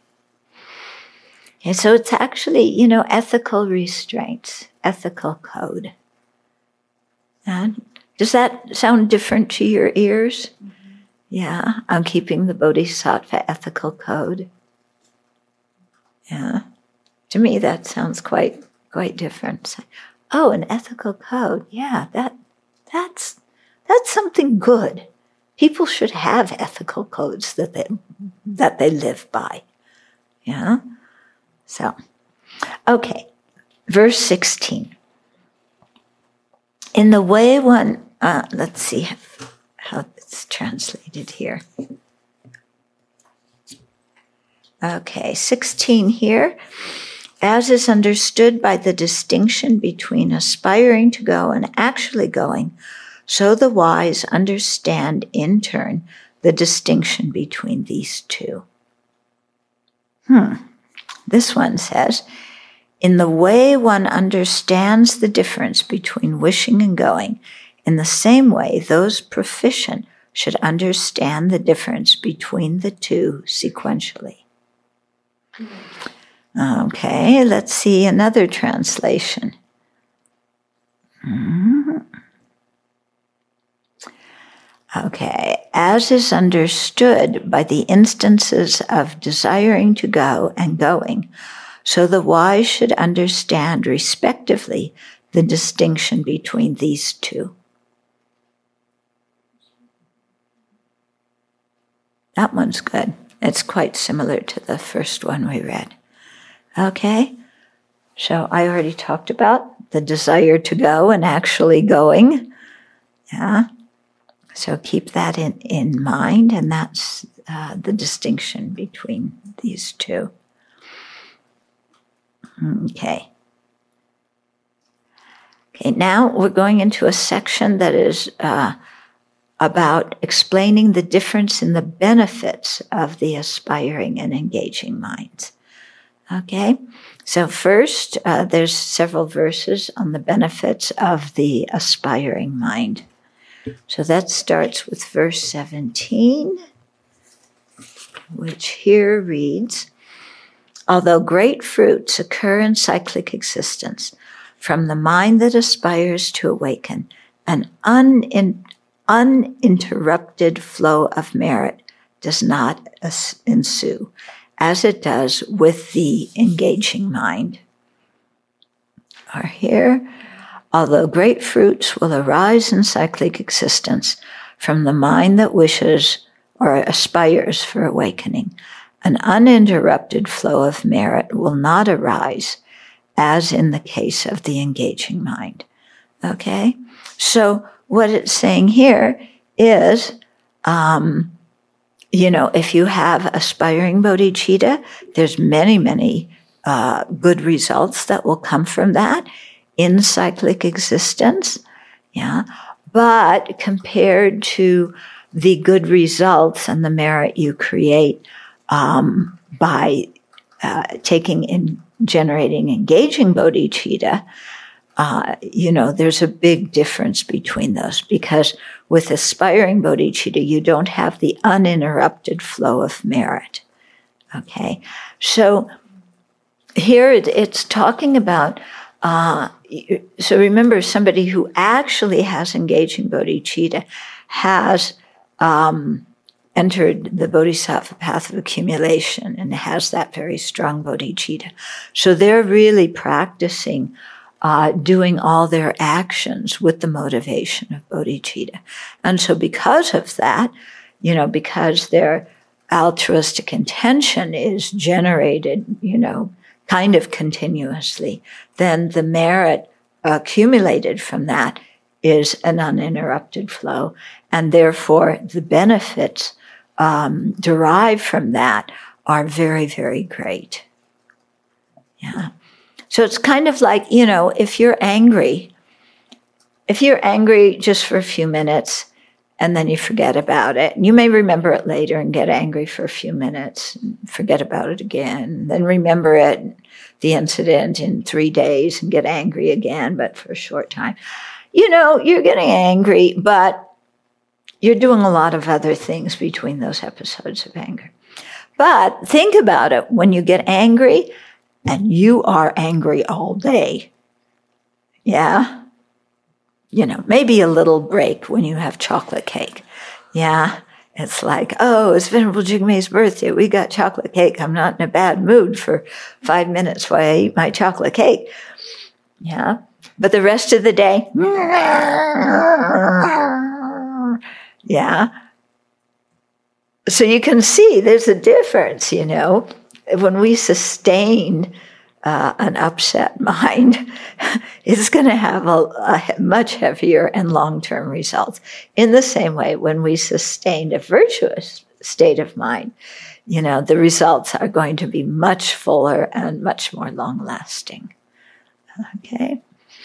And so it's actually, you know, ethical restraints, ethical code. And does that sound different to your ears? Mm-hmm. Yeah, I'm keeping the Bodhisattva ethical code. Yeah. To me, that sounds quite quite different. Oh, an ethical code. Yeah, that that's that's something good. People should have ethical codes that they that they live by. Yeah. So, okay, verse sixteen. In the way one, uh, let's see how it's translated here. Okay, sixteen here. As is understood by the distinction between aspiring to go and actually going, so the wise understand in turn the distinction between these two. Hmm. This one says, in the way one understands the difference between wishing and going, in the same way those proficient should understand the difference between the two sequentially. Okay, let's see another translation. Mm-hmm. Okay, as is understood by the instances of desiring to go and going, so the wise should understand respectively the distinction between these two. That one's good. It's quite similar to the first one we read. Okay, so I already talked about the desire to go and actually going. Yeah. So keep that in, in mind, and that's uh, the distinction between these two. Okay. Okay, now we're going into a section that is uh, about explaining the difference in the benefits of the aspiring and engaging minds. Okay, so first, uh, there's several verses on the benefits of the aspiring mind. So that starts with verse seventeen, which here reads, although great fruits occur in cyclic existence from the mind that aspires to awaken, an unin- uninterrupted flow of merit does not as- ensue, as it does with the engaging mind. Or here, although great fruits will arise in cyclic existence from the mind that wishes or aspires for awakening, an uninterrupted flow of merit will not arise, as in the case of the engaging mind. Okay? So what it's saying here is, um, you know, if you have aspiring bodhicitta, there's many, many uh, good results that will come from that in cyclic existence. Yeah. But compared to the good results and the merit you create um, by uh, taking in generating engaging bodhicitta, uh, you know, there's a big difference between those, because with aspiring bodhicitta, you don't have the uninterrupted flow of merit. Okay, so here it, it's talking about. Uh, so remember, somebody who actually has engaging bodhicitta has um, entered the bodhisattva path of accumulation and has that very strong bodhicitta. So they're really practicing uh, doing all their actions with the motivation of bodhicitta. And so because of that, you know, because their altruistic intention is generated, you know, kind of continuously, then the merit accumulated from that is an uninterrupted flow, and therefore the benefits um, derived from that are very, very great. Yeah. So it's kind of like, you know, if you're angry, if you're angry just for a few minutes and then you forget about it, and you may remember it later and get angry for a few minutes, and forget about it again, then remember it, the incident in three days and get angry again, but for a short time. You know, you're getting angry, but you're doing a lot of other things between those episodes of anger. But think about it, when you get angry and you are angry all day, yeah? You know, maybe a little break when you have chocolate cake. Yeah, it's like, oh, it's Venerable Jigme's birthday. We got chocolate cake. I'm not in a bad mood for five minutes while I eat my chocolate cake. Yeah, but the rest of the day, yeah. So you can see there's a difference, you know, when we sustain Uh, an upset mind, it's going to have a, a much heavier and long-term results. In the same way, when we sustain a virtuous state of mind, you know, the results are going to be much fuller and much more long-lasting. Okay.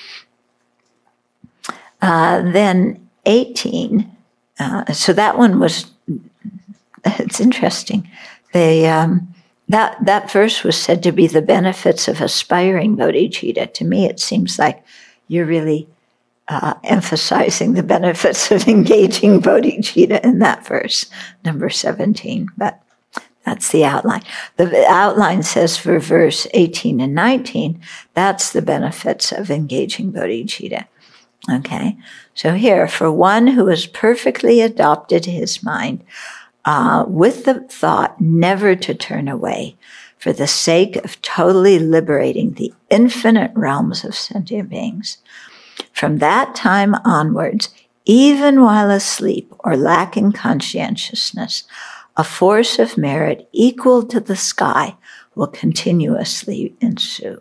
Uh, then eighteen. Uh, so that one was. It's interesting. They. Um, That that verse was said to be the benefits of aspiring bodhicitta. To me, it seems like you're really uh, emphasizing the benefits of engaging bodhicitta in that verse, number seventeen. But that's the outline. The outline says for verse eighteen and nineteen, that's the benefits of engaging bodhicitta. Okay, so here, for one who has perfectly adopted his mind, Uh, with the thought never to turn away, for the sake of totally liberating the infinite realms of sentient beings. From that time onwards, even while asleep or lacking conscientiousness, a force of merit equal to the sky will continuously ensue.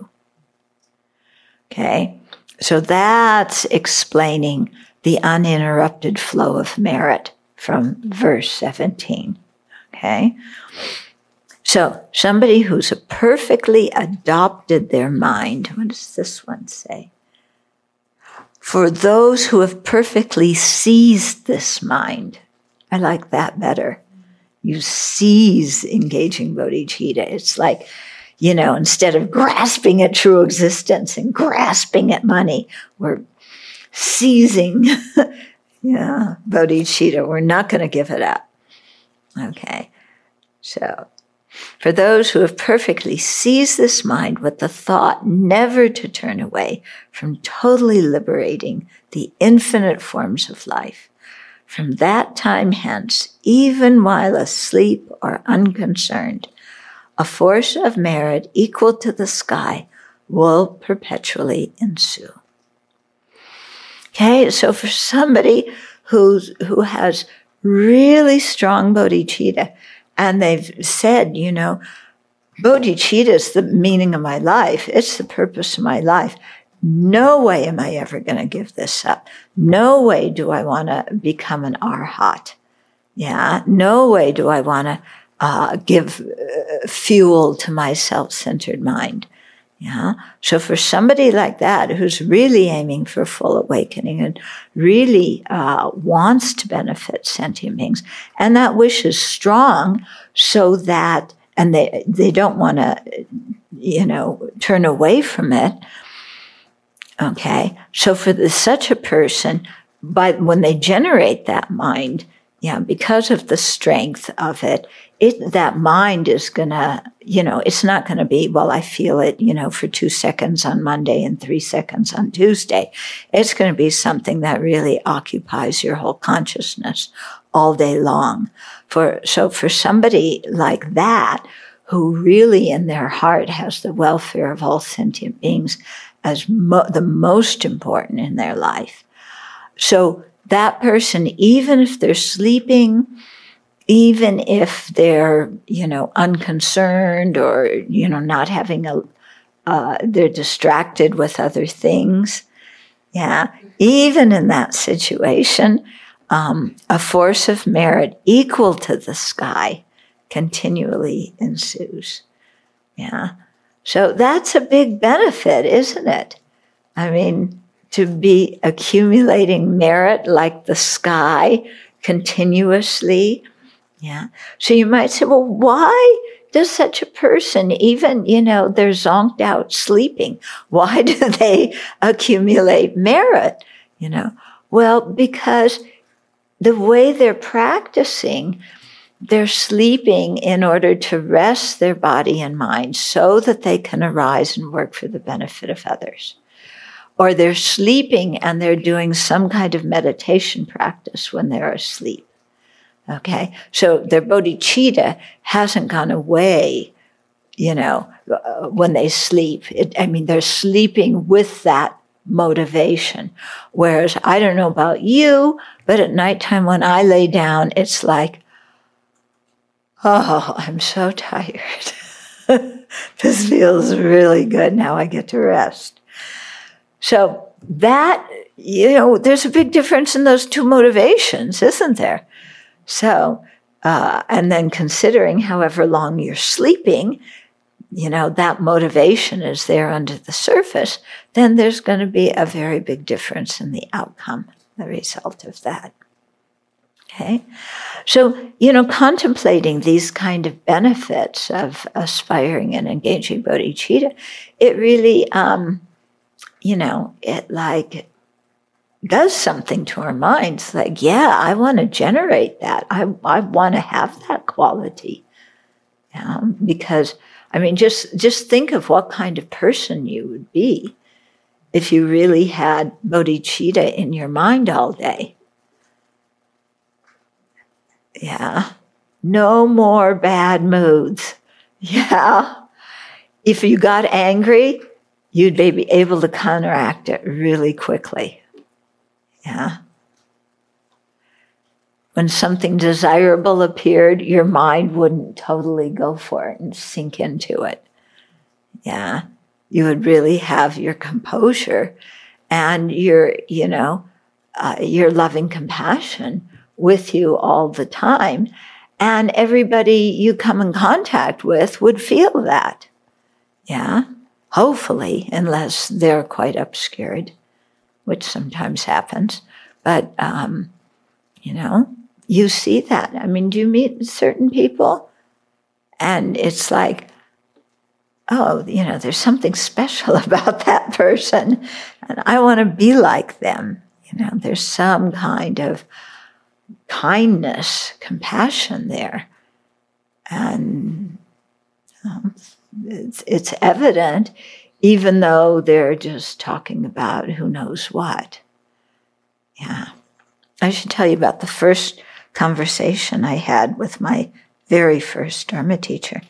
Okay, so that's explaining the uninterrupted flow of merit from verse seventeen, okay? So somebody who's perfectly adopted their mind, what does this one say? For those who have perfectly seized this mind, I like that better. You seize engaging bodhicitta. It's like, you know, instead of grasping at true existence and grasping at money, we're seizing Yeah, bodhicitta, we're not going to give it up. Okay, so for those who have perfectly seized this mind with the thought never to turn away from totally liberating the infinite forms of life, from that time hence, even while asleep or unconcerned, a force of merit equal to the sky will perpetually ensue. Okay, so for somebody who's, who has really strong bodhicitta, and they've said, you know, bodhicitta is the meaning of my life, it's the purpose of my life, No way am I ever going to give this up. No way do I want to become an arhat. Yeah. No way do I want to uh, give uh, fuel to my self-centered mind. Yeah. So for somebody like that who's really aiming for full awakening and really uh, wants to benefit sentient beings, and that wish is strong, so that, and they they don't want to, you know, turn away from it. Okay. So for the, such a person, by when they generate that mind, yeah, because of the strength of it, it that mind is gonna, you know, it's not gonna be, well, I feel it, you know, for two seconds on Monday and three seconds on Tuesday. It's gonna be something that really occupies your whole consciousness all day long. For so for somebody like that, who really in their heart has the welfare of all sentient beings as mo- the most important in their life. So that person, even if they're sleeping, even if they're, you know, unconcerned or, you know, not having a, uh, they're distracted with other things. Yeah. Even in that situation, um, a force of merit equal to the sky continually ensues. Yeah. So that's a big benefit, isn't it? I mean, to be accumulating merit like the sky continuously. Yeah. So you might say, well, why does such a person, even, you know, they're zonked out sleeping, why do they accumulate merit? You know, well, because the way they're practicing, they're sleeping in order to rest their body and mind so that they can arise and work for the benefit of others. Or they're sleeping and they're doing some kind of meditation practice when they're asleep. Okay, so their bodhicitta hasn't gone away, you know, uh, when they sleep. It, I mean, they're sleeping with that motivation. Whereas I don't know about you, but at nighttime when I lay down, it's like, oh, I'm so tired. This feels really good. Now I get to rest. So that, you know, there's a big difference in those two motivations, isn't there? So, uh, and then considering however long you're sleeping, you know, that motivation is there under the surface, then there's going to be a very big difference in the outcome, the result of that. Okay? So, you know, contemplating these kind of benefits of aspiring and engaging bodhicitta, it really, um, you know, it like does something to our minds. Like, yeah, I want to generate that. I I want to have that quality. Yeah, because, I mean, just just think of what kind of person you would be if you really had bodhicitta in your mind all day. Yeah. No more bad moods. Yeah. If you got angry, you'd be able to counteract it really quickly. Yeah. When something desirable appeared, your mind wouldn't totally go for it and sink into it. Yeah. You would really have your composure and your, you know, uh, your loving compassion with you all the time. And everybody you come in contact with would feel that. Yeah. Hopefully, unless they're quite obscured, which sometimes happens. But, um, you know, you see that. I mean, do you meet certain people? And it's like, oh, you know, there's something special about that person, and I want to be like them. You know, there's some kind of kindness, compassion there. And um, it's, it's evident, even though they're just talking about who knows what. Yeah. I should tell you about the first conversation I had with my very first Dharma teacher.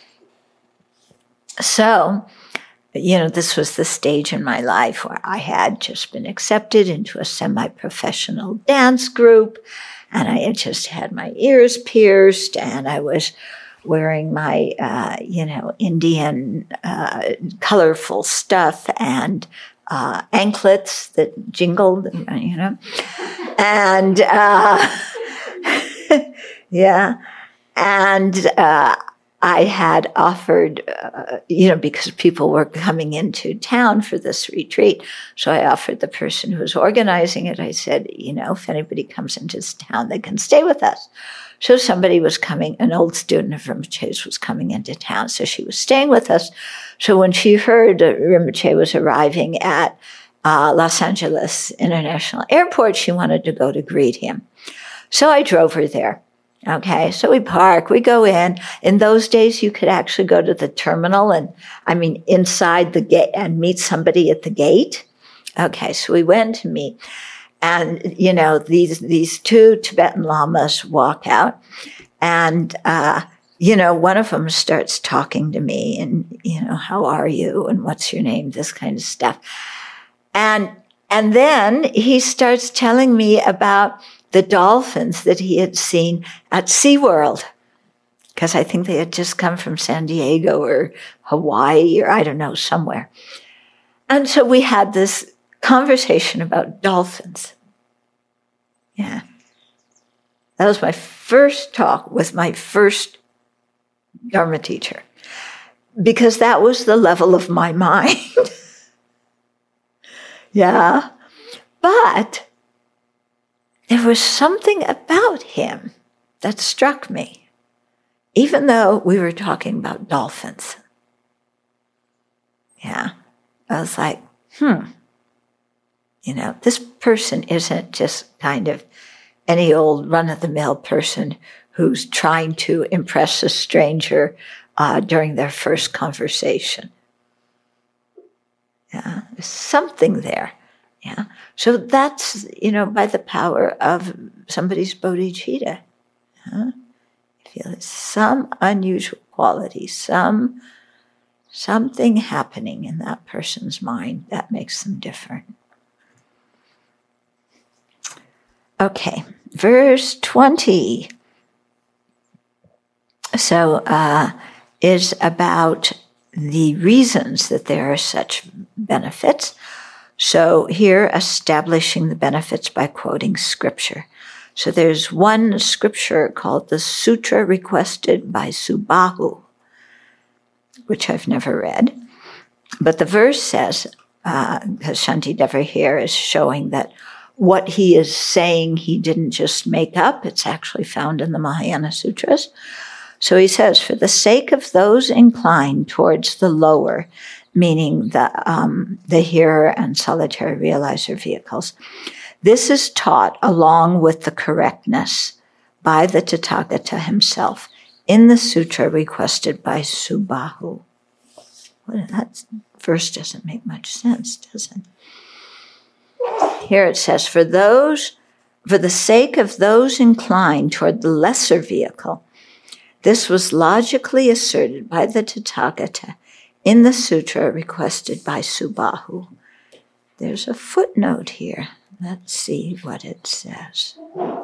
So, you know, this was the stage in my life where I had just been accepted into a semi-professional dance group, and I had just had my ears pierced, and I was wearing my, uh, you know, Indian uh, colorful stuff, and uh, anklets that jingled, you know, and uh, yeah, and uh, I had offered, uh, you know, because people were coming into town for this retreat, so I offered the person who was organizing it, I said, you know, if anybody comes into this town, they can stay with us. So somebody was coming, an old student of Rinpoche's was coming into town, so she was staying with us. So when she heard that Rinpoche was arriving at uh, Los Angeles International Airport, she wanted to go to greet him. So I drove her there. Okay, so we park, we go in. In those days, you could actually go to the terminal and, I mean, inside the gate and meet somebody at the gate. Okay, so we went to meet. And, you know, these these two Tibetan lamas walk out. And, uh, you know, one of them starts talking to me and, you know, how are you? And what's your name? This kind of stuff. And, and then he starts telling me about the dolphins that he had seen at SeaWorld, because I think they had just come from San Diego or Hawaii or I don't know, somewhere. And so we had this conversation about dolphins. Yeah. That was my first talk with my first Dharma teacher, because that was the level of my mind. Yeah. But there was something about him that struck me, even though we were talking about dolphins. Yeah. I was like, hmm, you know, this person isn't just kind of any old run-of-the-mill person who's trying to impress a stranger uh, during their first conversation. Yeah, there's something there. Yeah. So that's, you know, by the power of somebody's bodhicitta. Huh? You feel there's some unusual quality, some something happening in that person's mind that makes them different. Okay, verse twenty. So uh, is about the reasons that there are such benefits. So here, establishing the benefits by quoting scripture. So there's one scripture called the Sutra Requested by Subahu, which I've never read. But the verse says, uh, because Shantideva here is showing that what he is saying he didn't just make up, it's actually found in the Mahayana Sutras. So he says, for the sake of those inclined towards the lower, meaning the um, the hearer and solitary realizer vehicles. This is taught along with the correctness by the Tathagata himself in the sutra requested by Subahu. Well, that verse doesn't make much sense, does it? Here it says, for those, for the sake of those inclined toward the lesser vehicle, this was logically asserted by the Tathagata in the sutra requested by Subahu. There's a footnote here. Let's see what it says.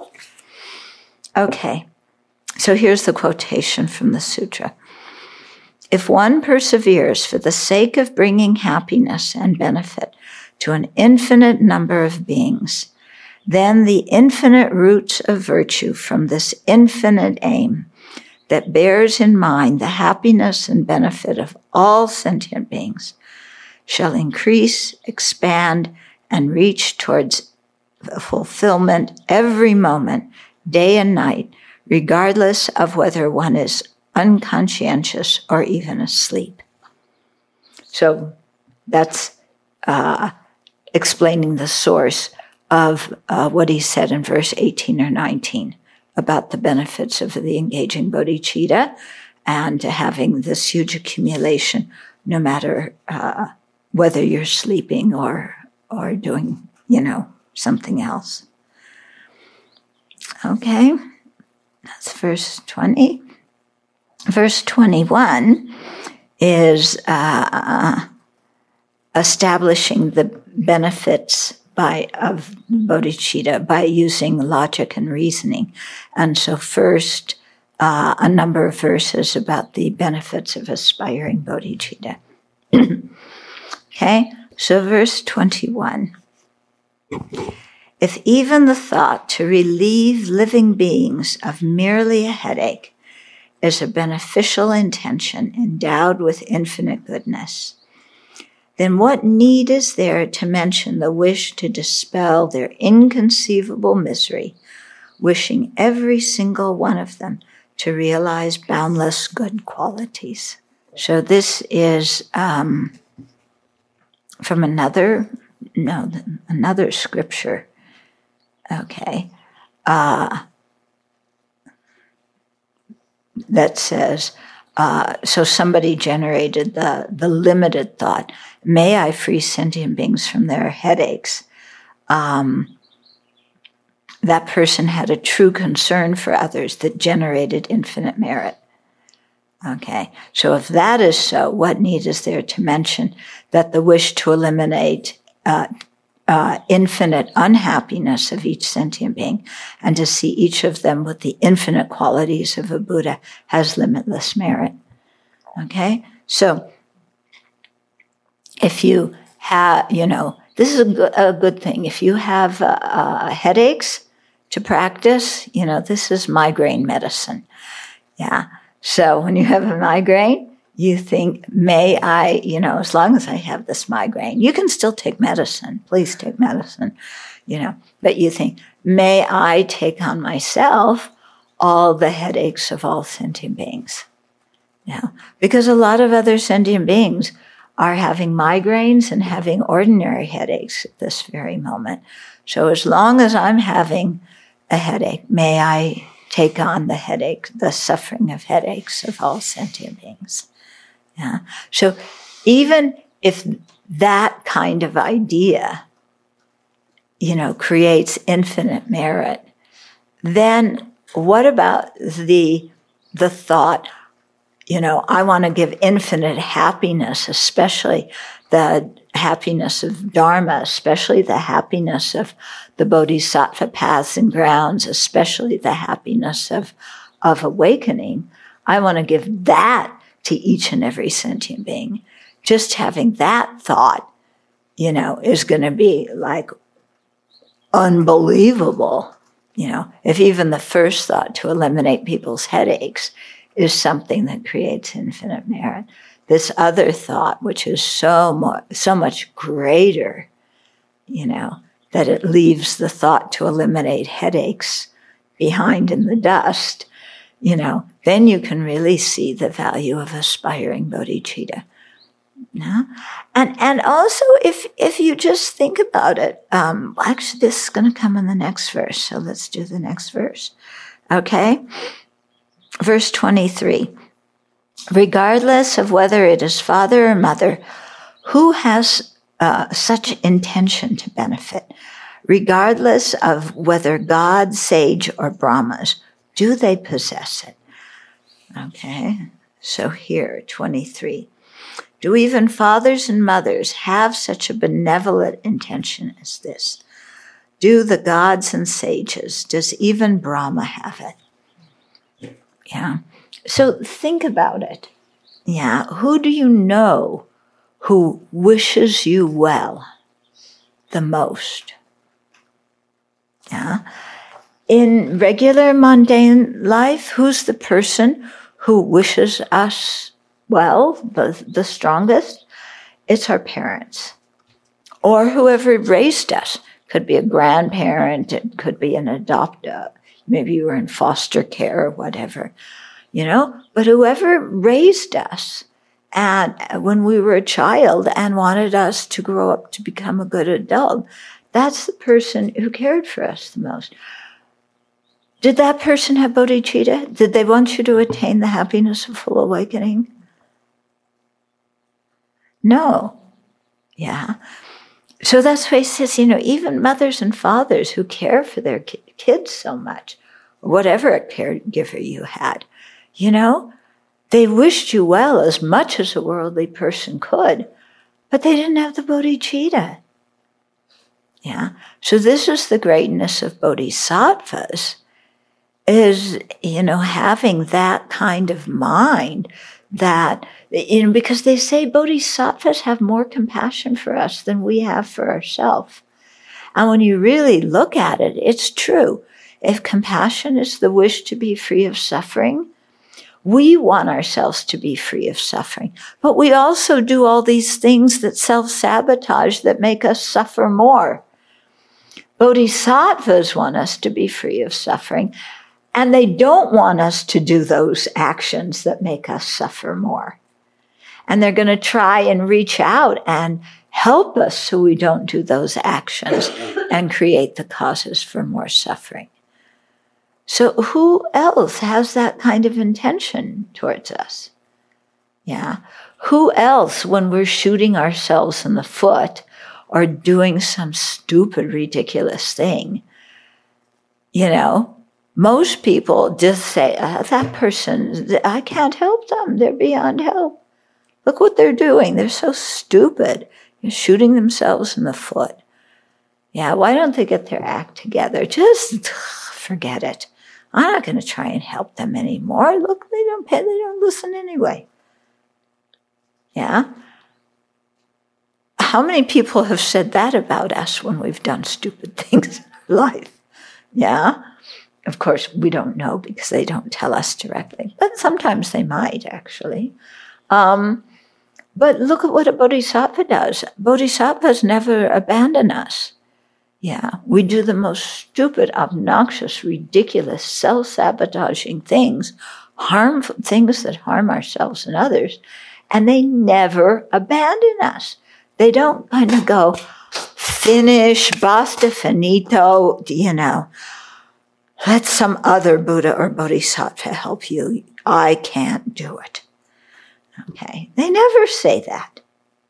Okay, so here's the quotation from the sutra. If one perseveres for the sake of bringing happiness and benefit to an infinite number of beings, then the infinite roots of virtue from this infinite aim that bears in mind the happiness and benefit of all sentient beings shall increase, expand, and reach towards fulfillment every moment, day and night, regardless of whether one is unconscientious or even asleep. So that's uh, explaining the source of uh, what he said in verse eighteen or nineteen. About the benefits of the engaging bodhicitta and having this huge accumulation, no matter uh, whether you're sleeping or or doing, you know, something else. Okay, that's verse twenty. Verse twenty-one is uh, establishing the benefits by of bodhicitta by using logic and reasoning. And so first, uh, a number of verses about the benefits of aspiring bodhicitta. Okay, So verse twenty-one. If even the thought to relieve living beings of merely a headache is a beneficial intention endowed with infinite goodness, then what need is there to mention the wish to dispel their inconceivable misery, wishing every single one of them to realize boundless good qualities? So this is um, from another, no, another scripture. Okay. Uh, that says, uh, so somebody generated the, the limited thought, may I free sentient beings from their headaches. Um, that person had a true concern for others that generated infinite merit. Okay, so if that is so, what need is there to mention that the wish to eliminate uh, uh, infinite unhappiness of each sentient being and to see each of them with the infinite qualities of a Buddha has limitless merit? Okay, so if you have, you know, this is a good, a good thing. If you have uh, uh, headaches to practice, you know, this is migraine medicine. Yeah. So when you have a migraine, you think, may I, you know, as long as I have this migraine, you can still take medicine. Please take medicine, you know. But you think, may I take on myself all the headaches of all sentient beings? Yeah. Because a lot of other sentient beings are having migraines and having ordinary headaches at this very moment. So as long as I'm having a headache, may I take on the headache, the suffering of headaches of all sentient beings. Yeah. So even if that kind of idea, you know, creates infinite merit, then what about the the thought, you know, I want to give infinite happiness, especially the happiness of Dharma, especially the happiness of the Bodhisattva paths and grounds, especially the happiness of, of awakening. I want to give that to each and every sentient being. Just having that thought, you know, is going to be like unbelievable. You know, if even the first thought to eliminate people's headaches is something that creates infinite merit, this other thought, which is so more, so much greater, you know, that it leaves the thought to eliminate headaches behind in the dust, you know, then you can really see the value of aspiring bodhicitta. Yeah? And and also, if if you just think about it, um, actually, this is going to come in the next verse, so let's do the next verse. Okay? Verse twenty-three. Regardless of whether it is father or mother, who has uh, such intention to benefit, regardless of whether God, sage, or Brahmas, do they possess it? Okay, so here, twenty-three. Do even fathers and mothers have such a benevolent intention as this? Do the gods and sages, does even Brahma have it? Yeah. So think about it. Yeah. Who do you know who wishes you well the most? Yeah. In regular mundane life, who's the person who wishes us well, the, the strongest? It's our parents. Or whoever raised us. Could be a grandparent, it could be an adopter, maybe you were in foster care or whatever, you know? But whoever raised us and when we were a child and wanted us to grow up to become a good adult, that's the person who cared for us the most. Did that person have bodhicitta? Did they want you to attain the happiness of full awakening? No. Yeah. So that's why he says, you know, even mothers and fathers who care for their ki- kids so much, or whatever caregiver you had, you know, they wished you well as much as a worldly person could, but they didn't have the bodhicitta. Yeah. So this is the greatness of bodhisattvas, is, you know, having that kind of mind that, you know, because they say bodhisattvas have more compassion for us than we have for ourselves. And when you really look at it, it's true. If compassion is the wish to be free of suffering, we want ourselves to be free of suffering. But we also do all these things that self-sabotage, that make us suffer more. Bodhisattvas want us to be free of suffering, and they don't want us to do those actions that make us suffer more. And they're going to try and reach out and help us so we don't do those actions and create the causes for more suffering. So who else has that kind of intention towards us? Yeah. Who else, when we're shooting ourselves in the foot or doing some stupid, ridiculous thing, you know, most people just say, uh, that person, I can't help them. They're beyond help. Look what they're doing. They're so stupid. They're shooting themselves in the foot. Yeah, why don't they get their act together? Just forget it. I'm not going to try and help them anymore. Look, they don't pay, they don't listen anyway. Yeah? How many people have said that about us when we've done stupid things in our life? Yeah? Of course, we don't know because they don't tell us directly. But sometimes they might, actually. Um, but look at what a bodhisattva does. Bodhisattvas never abandon us. Yeah, we do the most stupid, obnoxious, ridiculous, self-sabotaging things, harmful things that harm ourselves and others, and they never abandon us. They don't kind of go, finish, basta finito, you know, let some other Buddha or Bodhisattva help you. I can't do it. Okay, they never say that.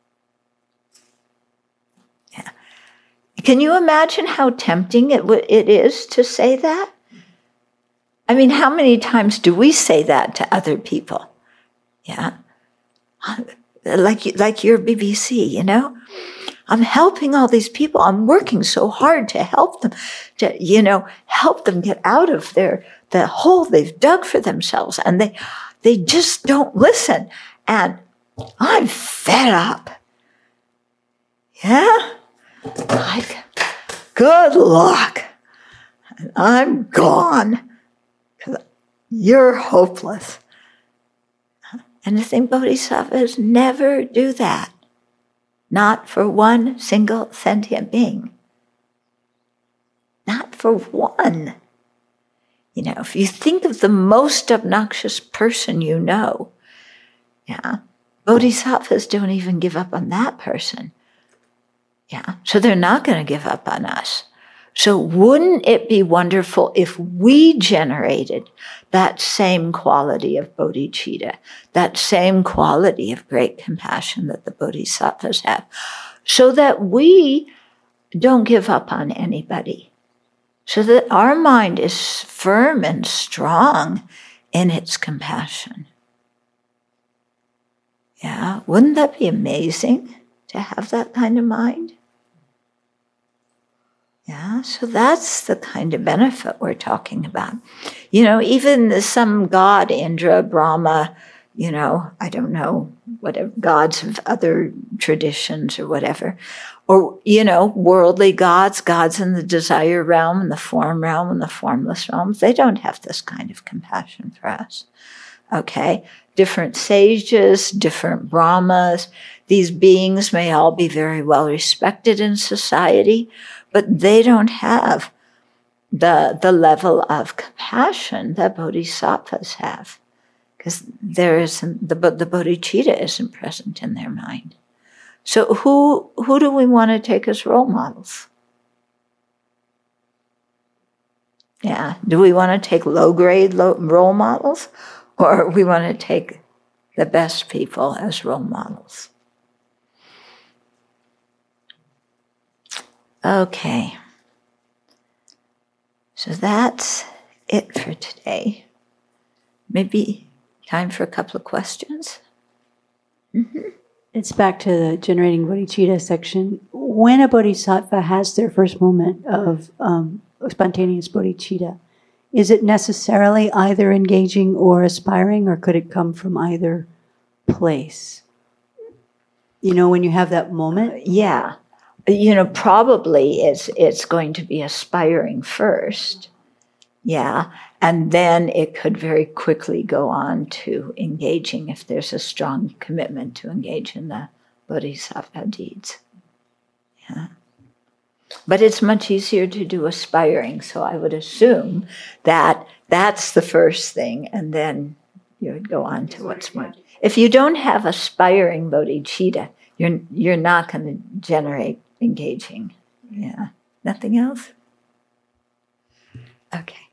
Yeah. Can you imagine how tempting it w- it is to say that? I mean, how many times do we say that to other people? Yeah. Like, like your B B C, you know? I'm helping all these people. I'm working so hard to help them, to, you know, help them get out of their, the hole they've dug for themselves. And they, they just don't listen. And I'm fed up. Yeah? Like, good luck. And I'm gone. Because you're hopeless. And the thing, bodhisattvas never do that. Not for one single sentient being. Not for one. You know, if you think of the most obnoxious person you know, yeah, bodhisattvas don't even give up on that person. Yeah, so they're not going to give up on us. So wouldn't it be wonderful if we generated that same quality of bodhicitta, that same quality of great compassion that the bodhisattvas have, so that we don't give up on anybody, so that our mind is firm and strong in its compassion. Yeah, wouldn't that be amazing to have that kind of mind? Yeah, so that's the kind of benefit we're talking about. You know, even some god, Indra, Brahma, you know, I don't know, whatever, gods of other traditions or whatever, or, you know, worldly gods, gods in the desire realm, and the form realm, and the formless realms, they don't have this kind of compassion for us. Okay? Different sages, different Brahmas, these beings may all be very well respected in society, but they don't have the, the level of compassion that bodhisattvas have, because there isn't, the, the bodhicitta isn't present in their mind. So who, who do we want to take as role models? Yeah, do we want to take low-grade low, role models, or we want to take the best people as role models? Okay, so that's it for today. Maybe time for a couple of questions? Mm-hmm. It's back to the generating bodhicitta section. When a bodhisattva has their first moment of um, spontaneous bodhicitta, Is it necessarily either engaging or aspiring, or could it come from either place? You know, when you have that moment? Yeah. You know, probably it's it's going to be aspiring first. Yeah. And then it could very quickly go on to engaging if there's a strong commitment to engage in the bodhisattva deeds. Yeah. But it's much easier to do aspiring, so I would assume that that's the first thing, and then you would go on to what's more. If you don't have aspiring bodhicitta, you're you're not going to generate engaging. Yeah. Nothing else? Okay.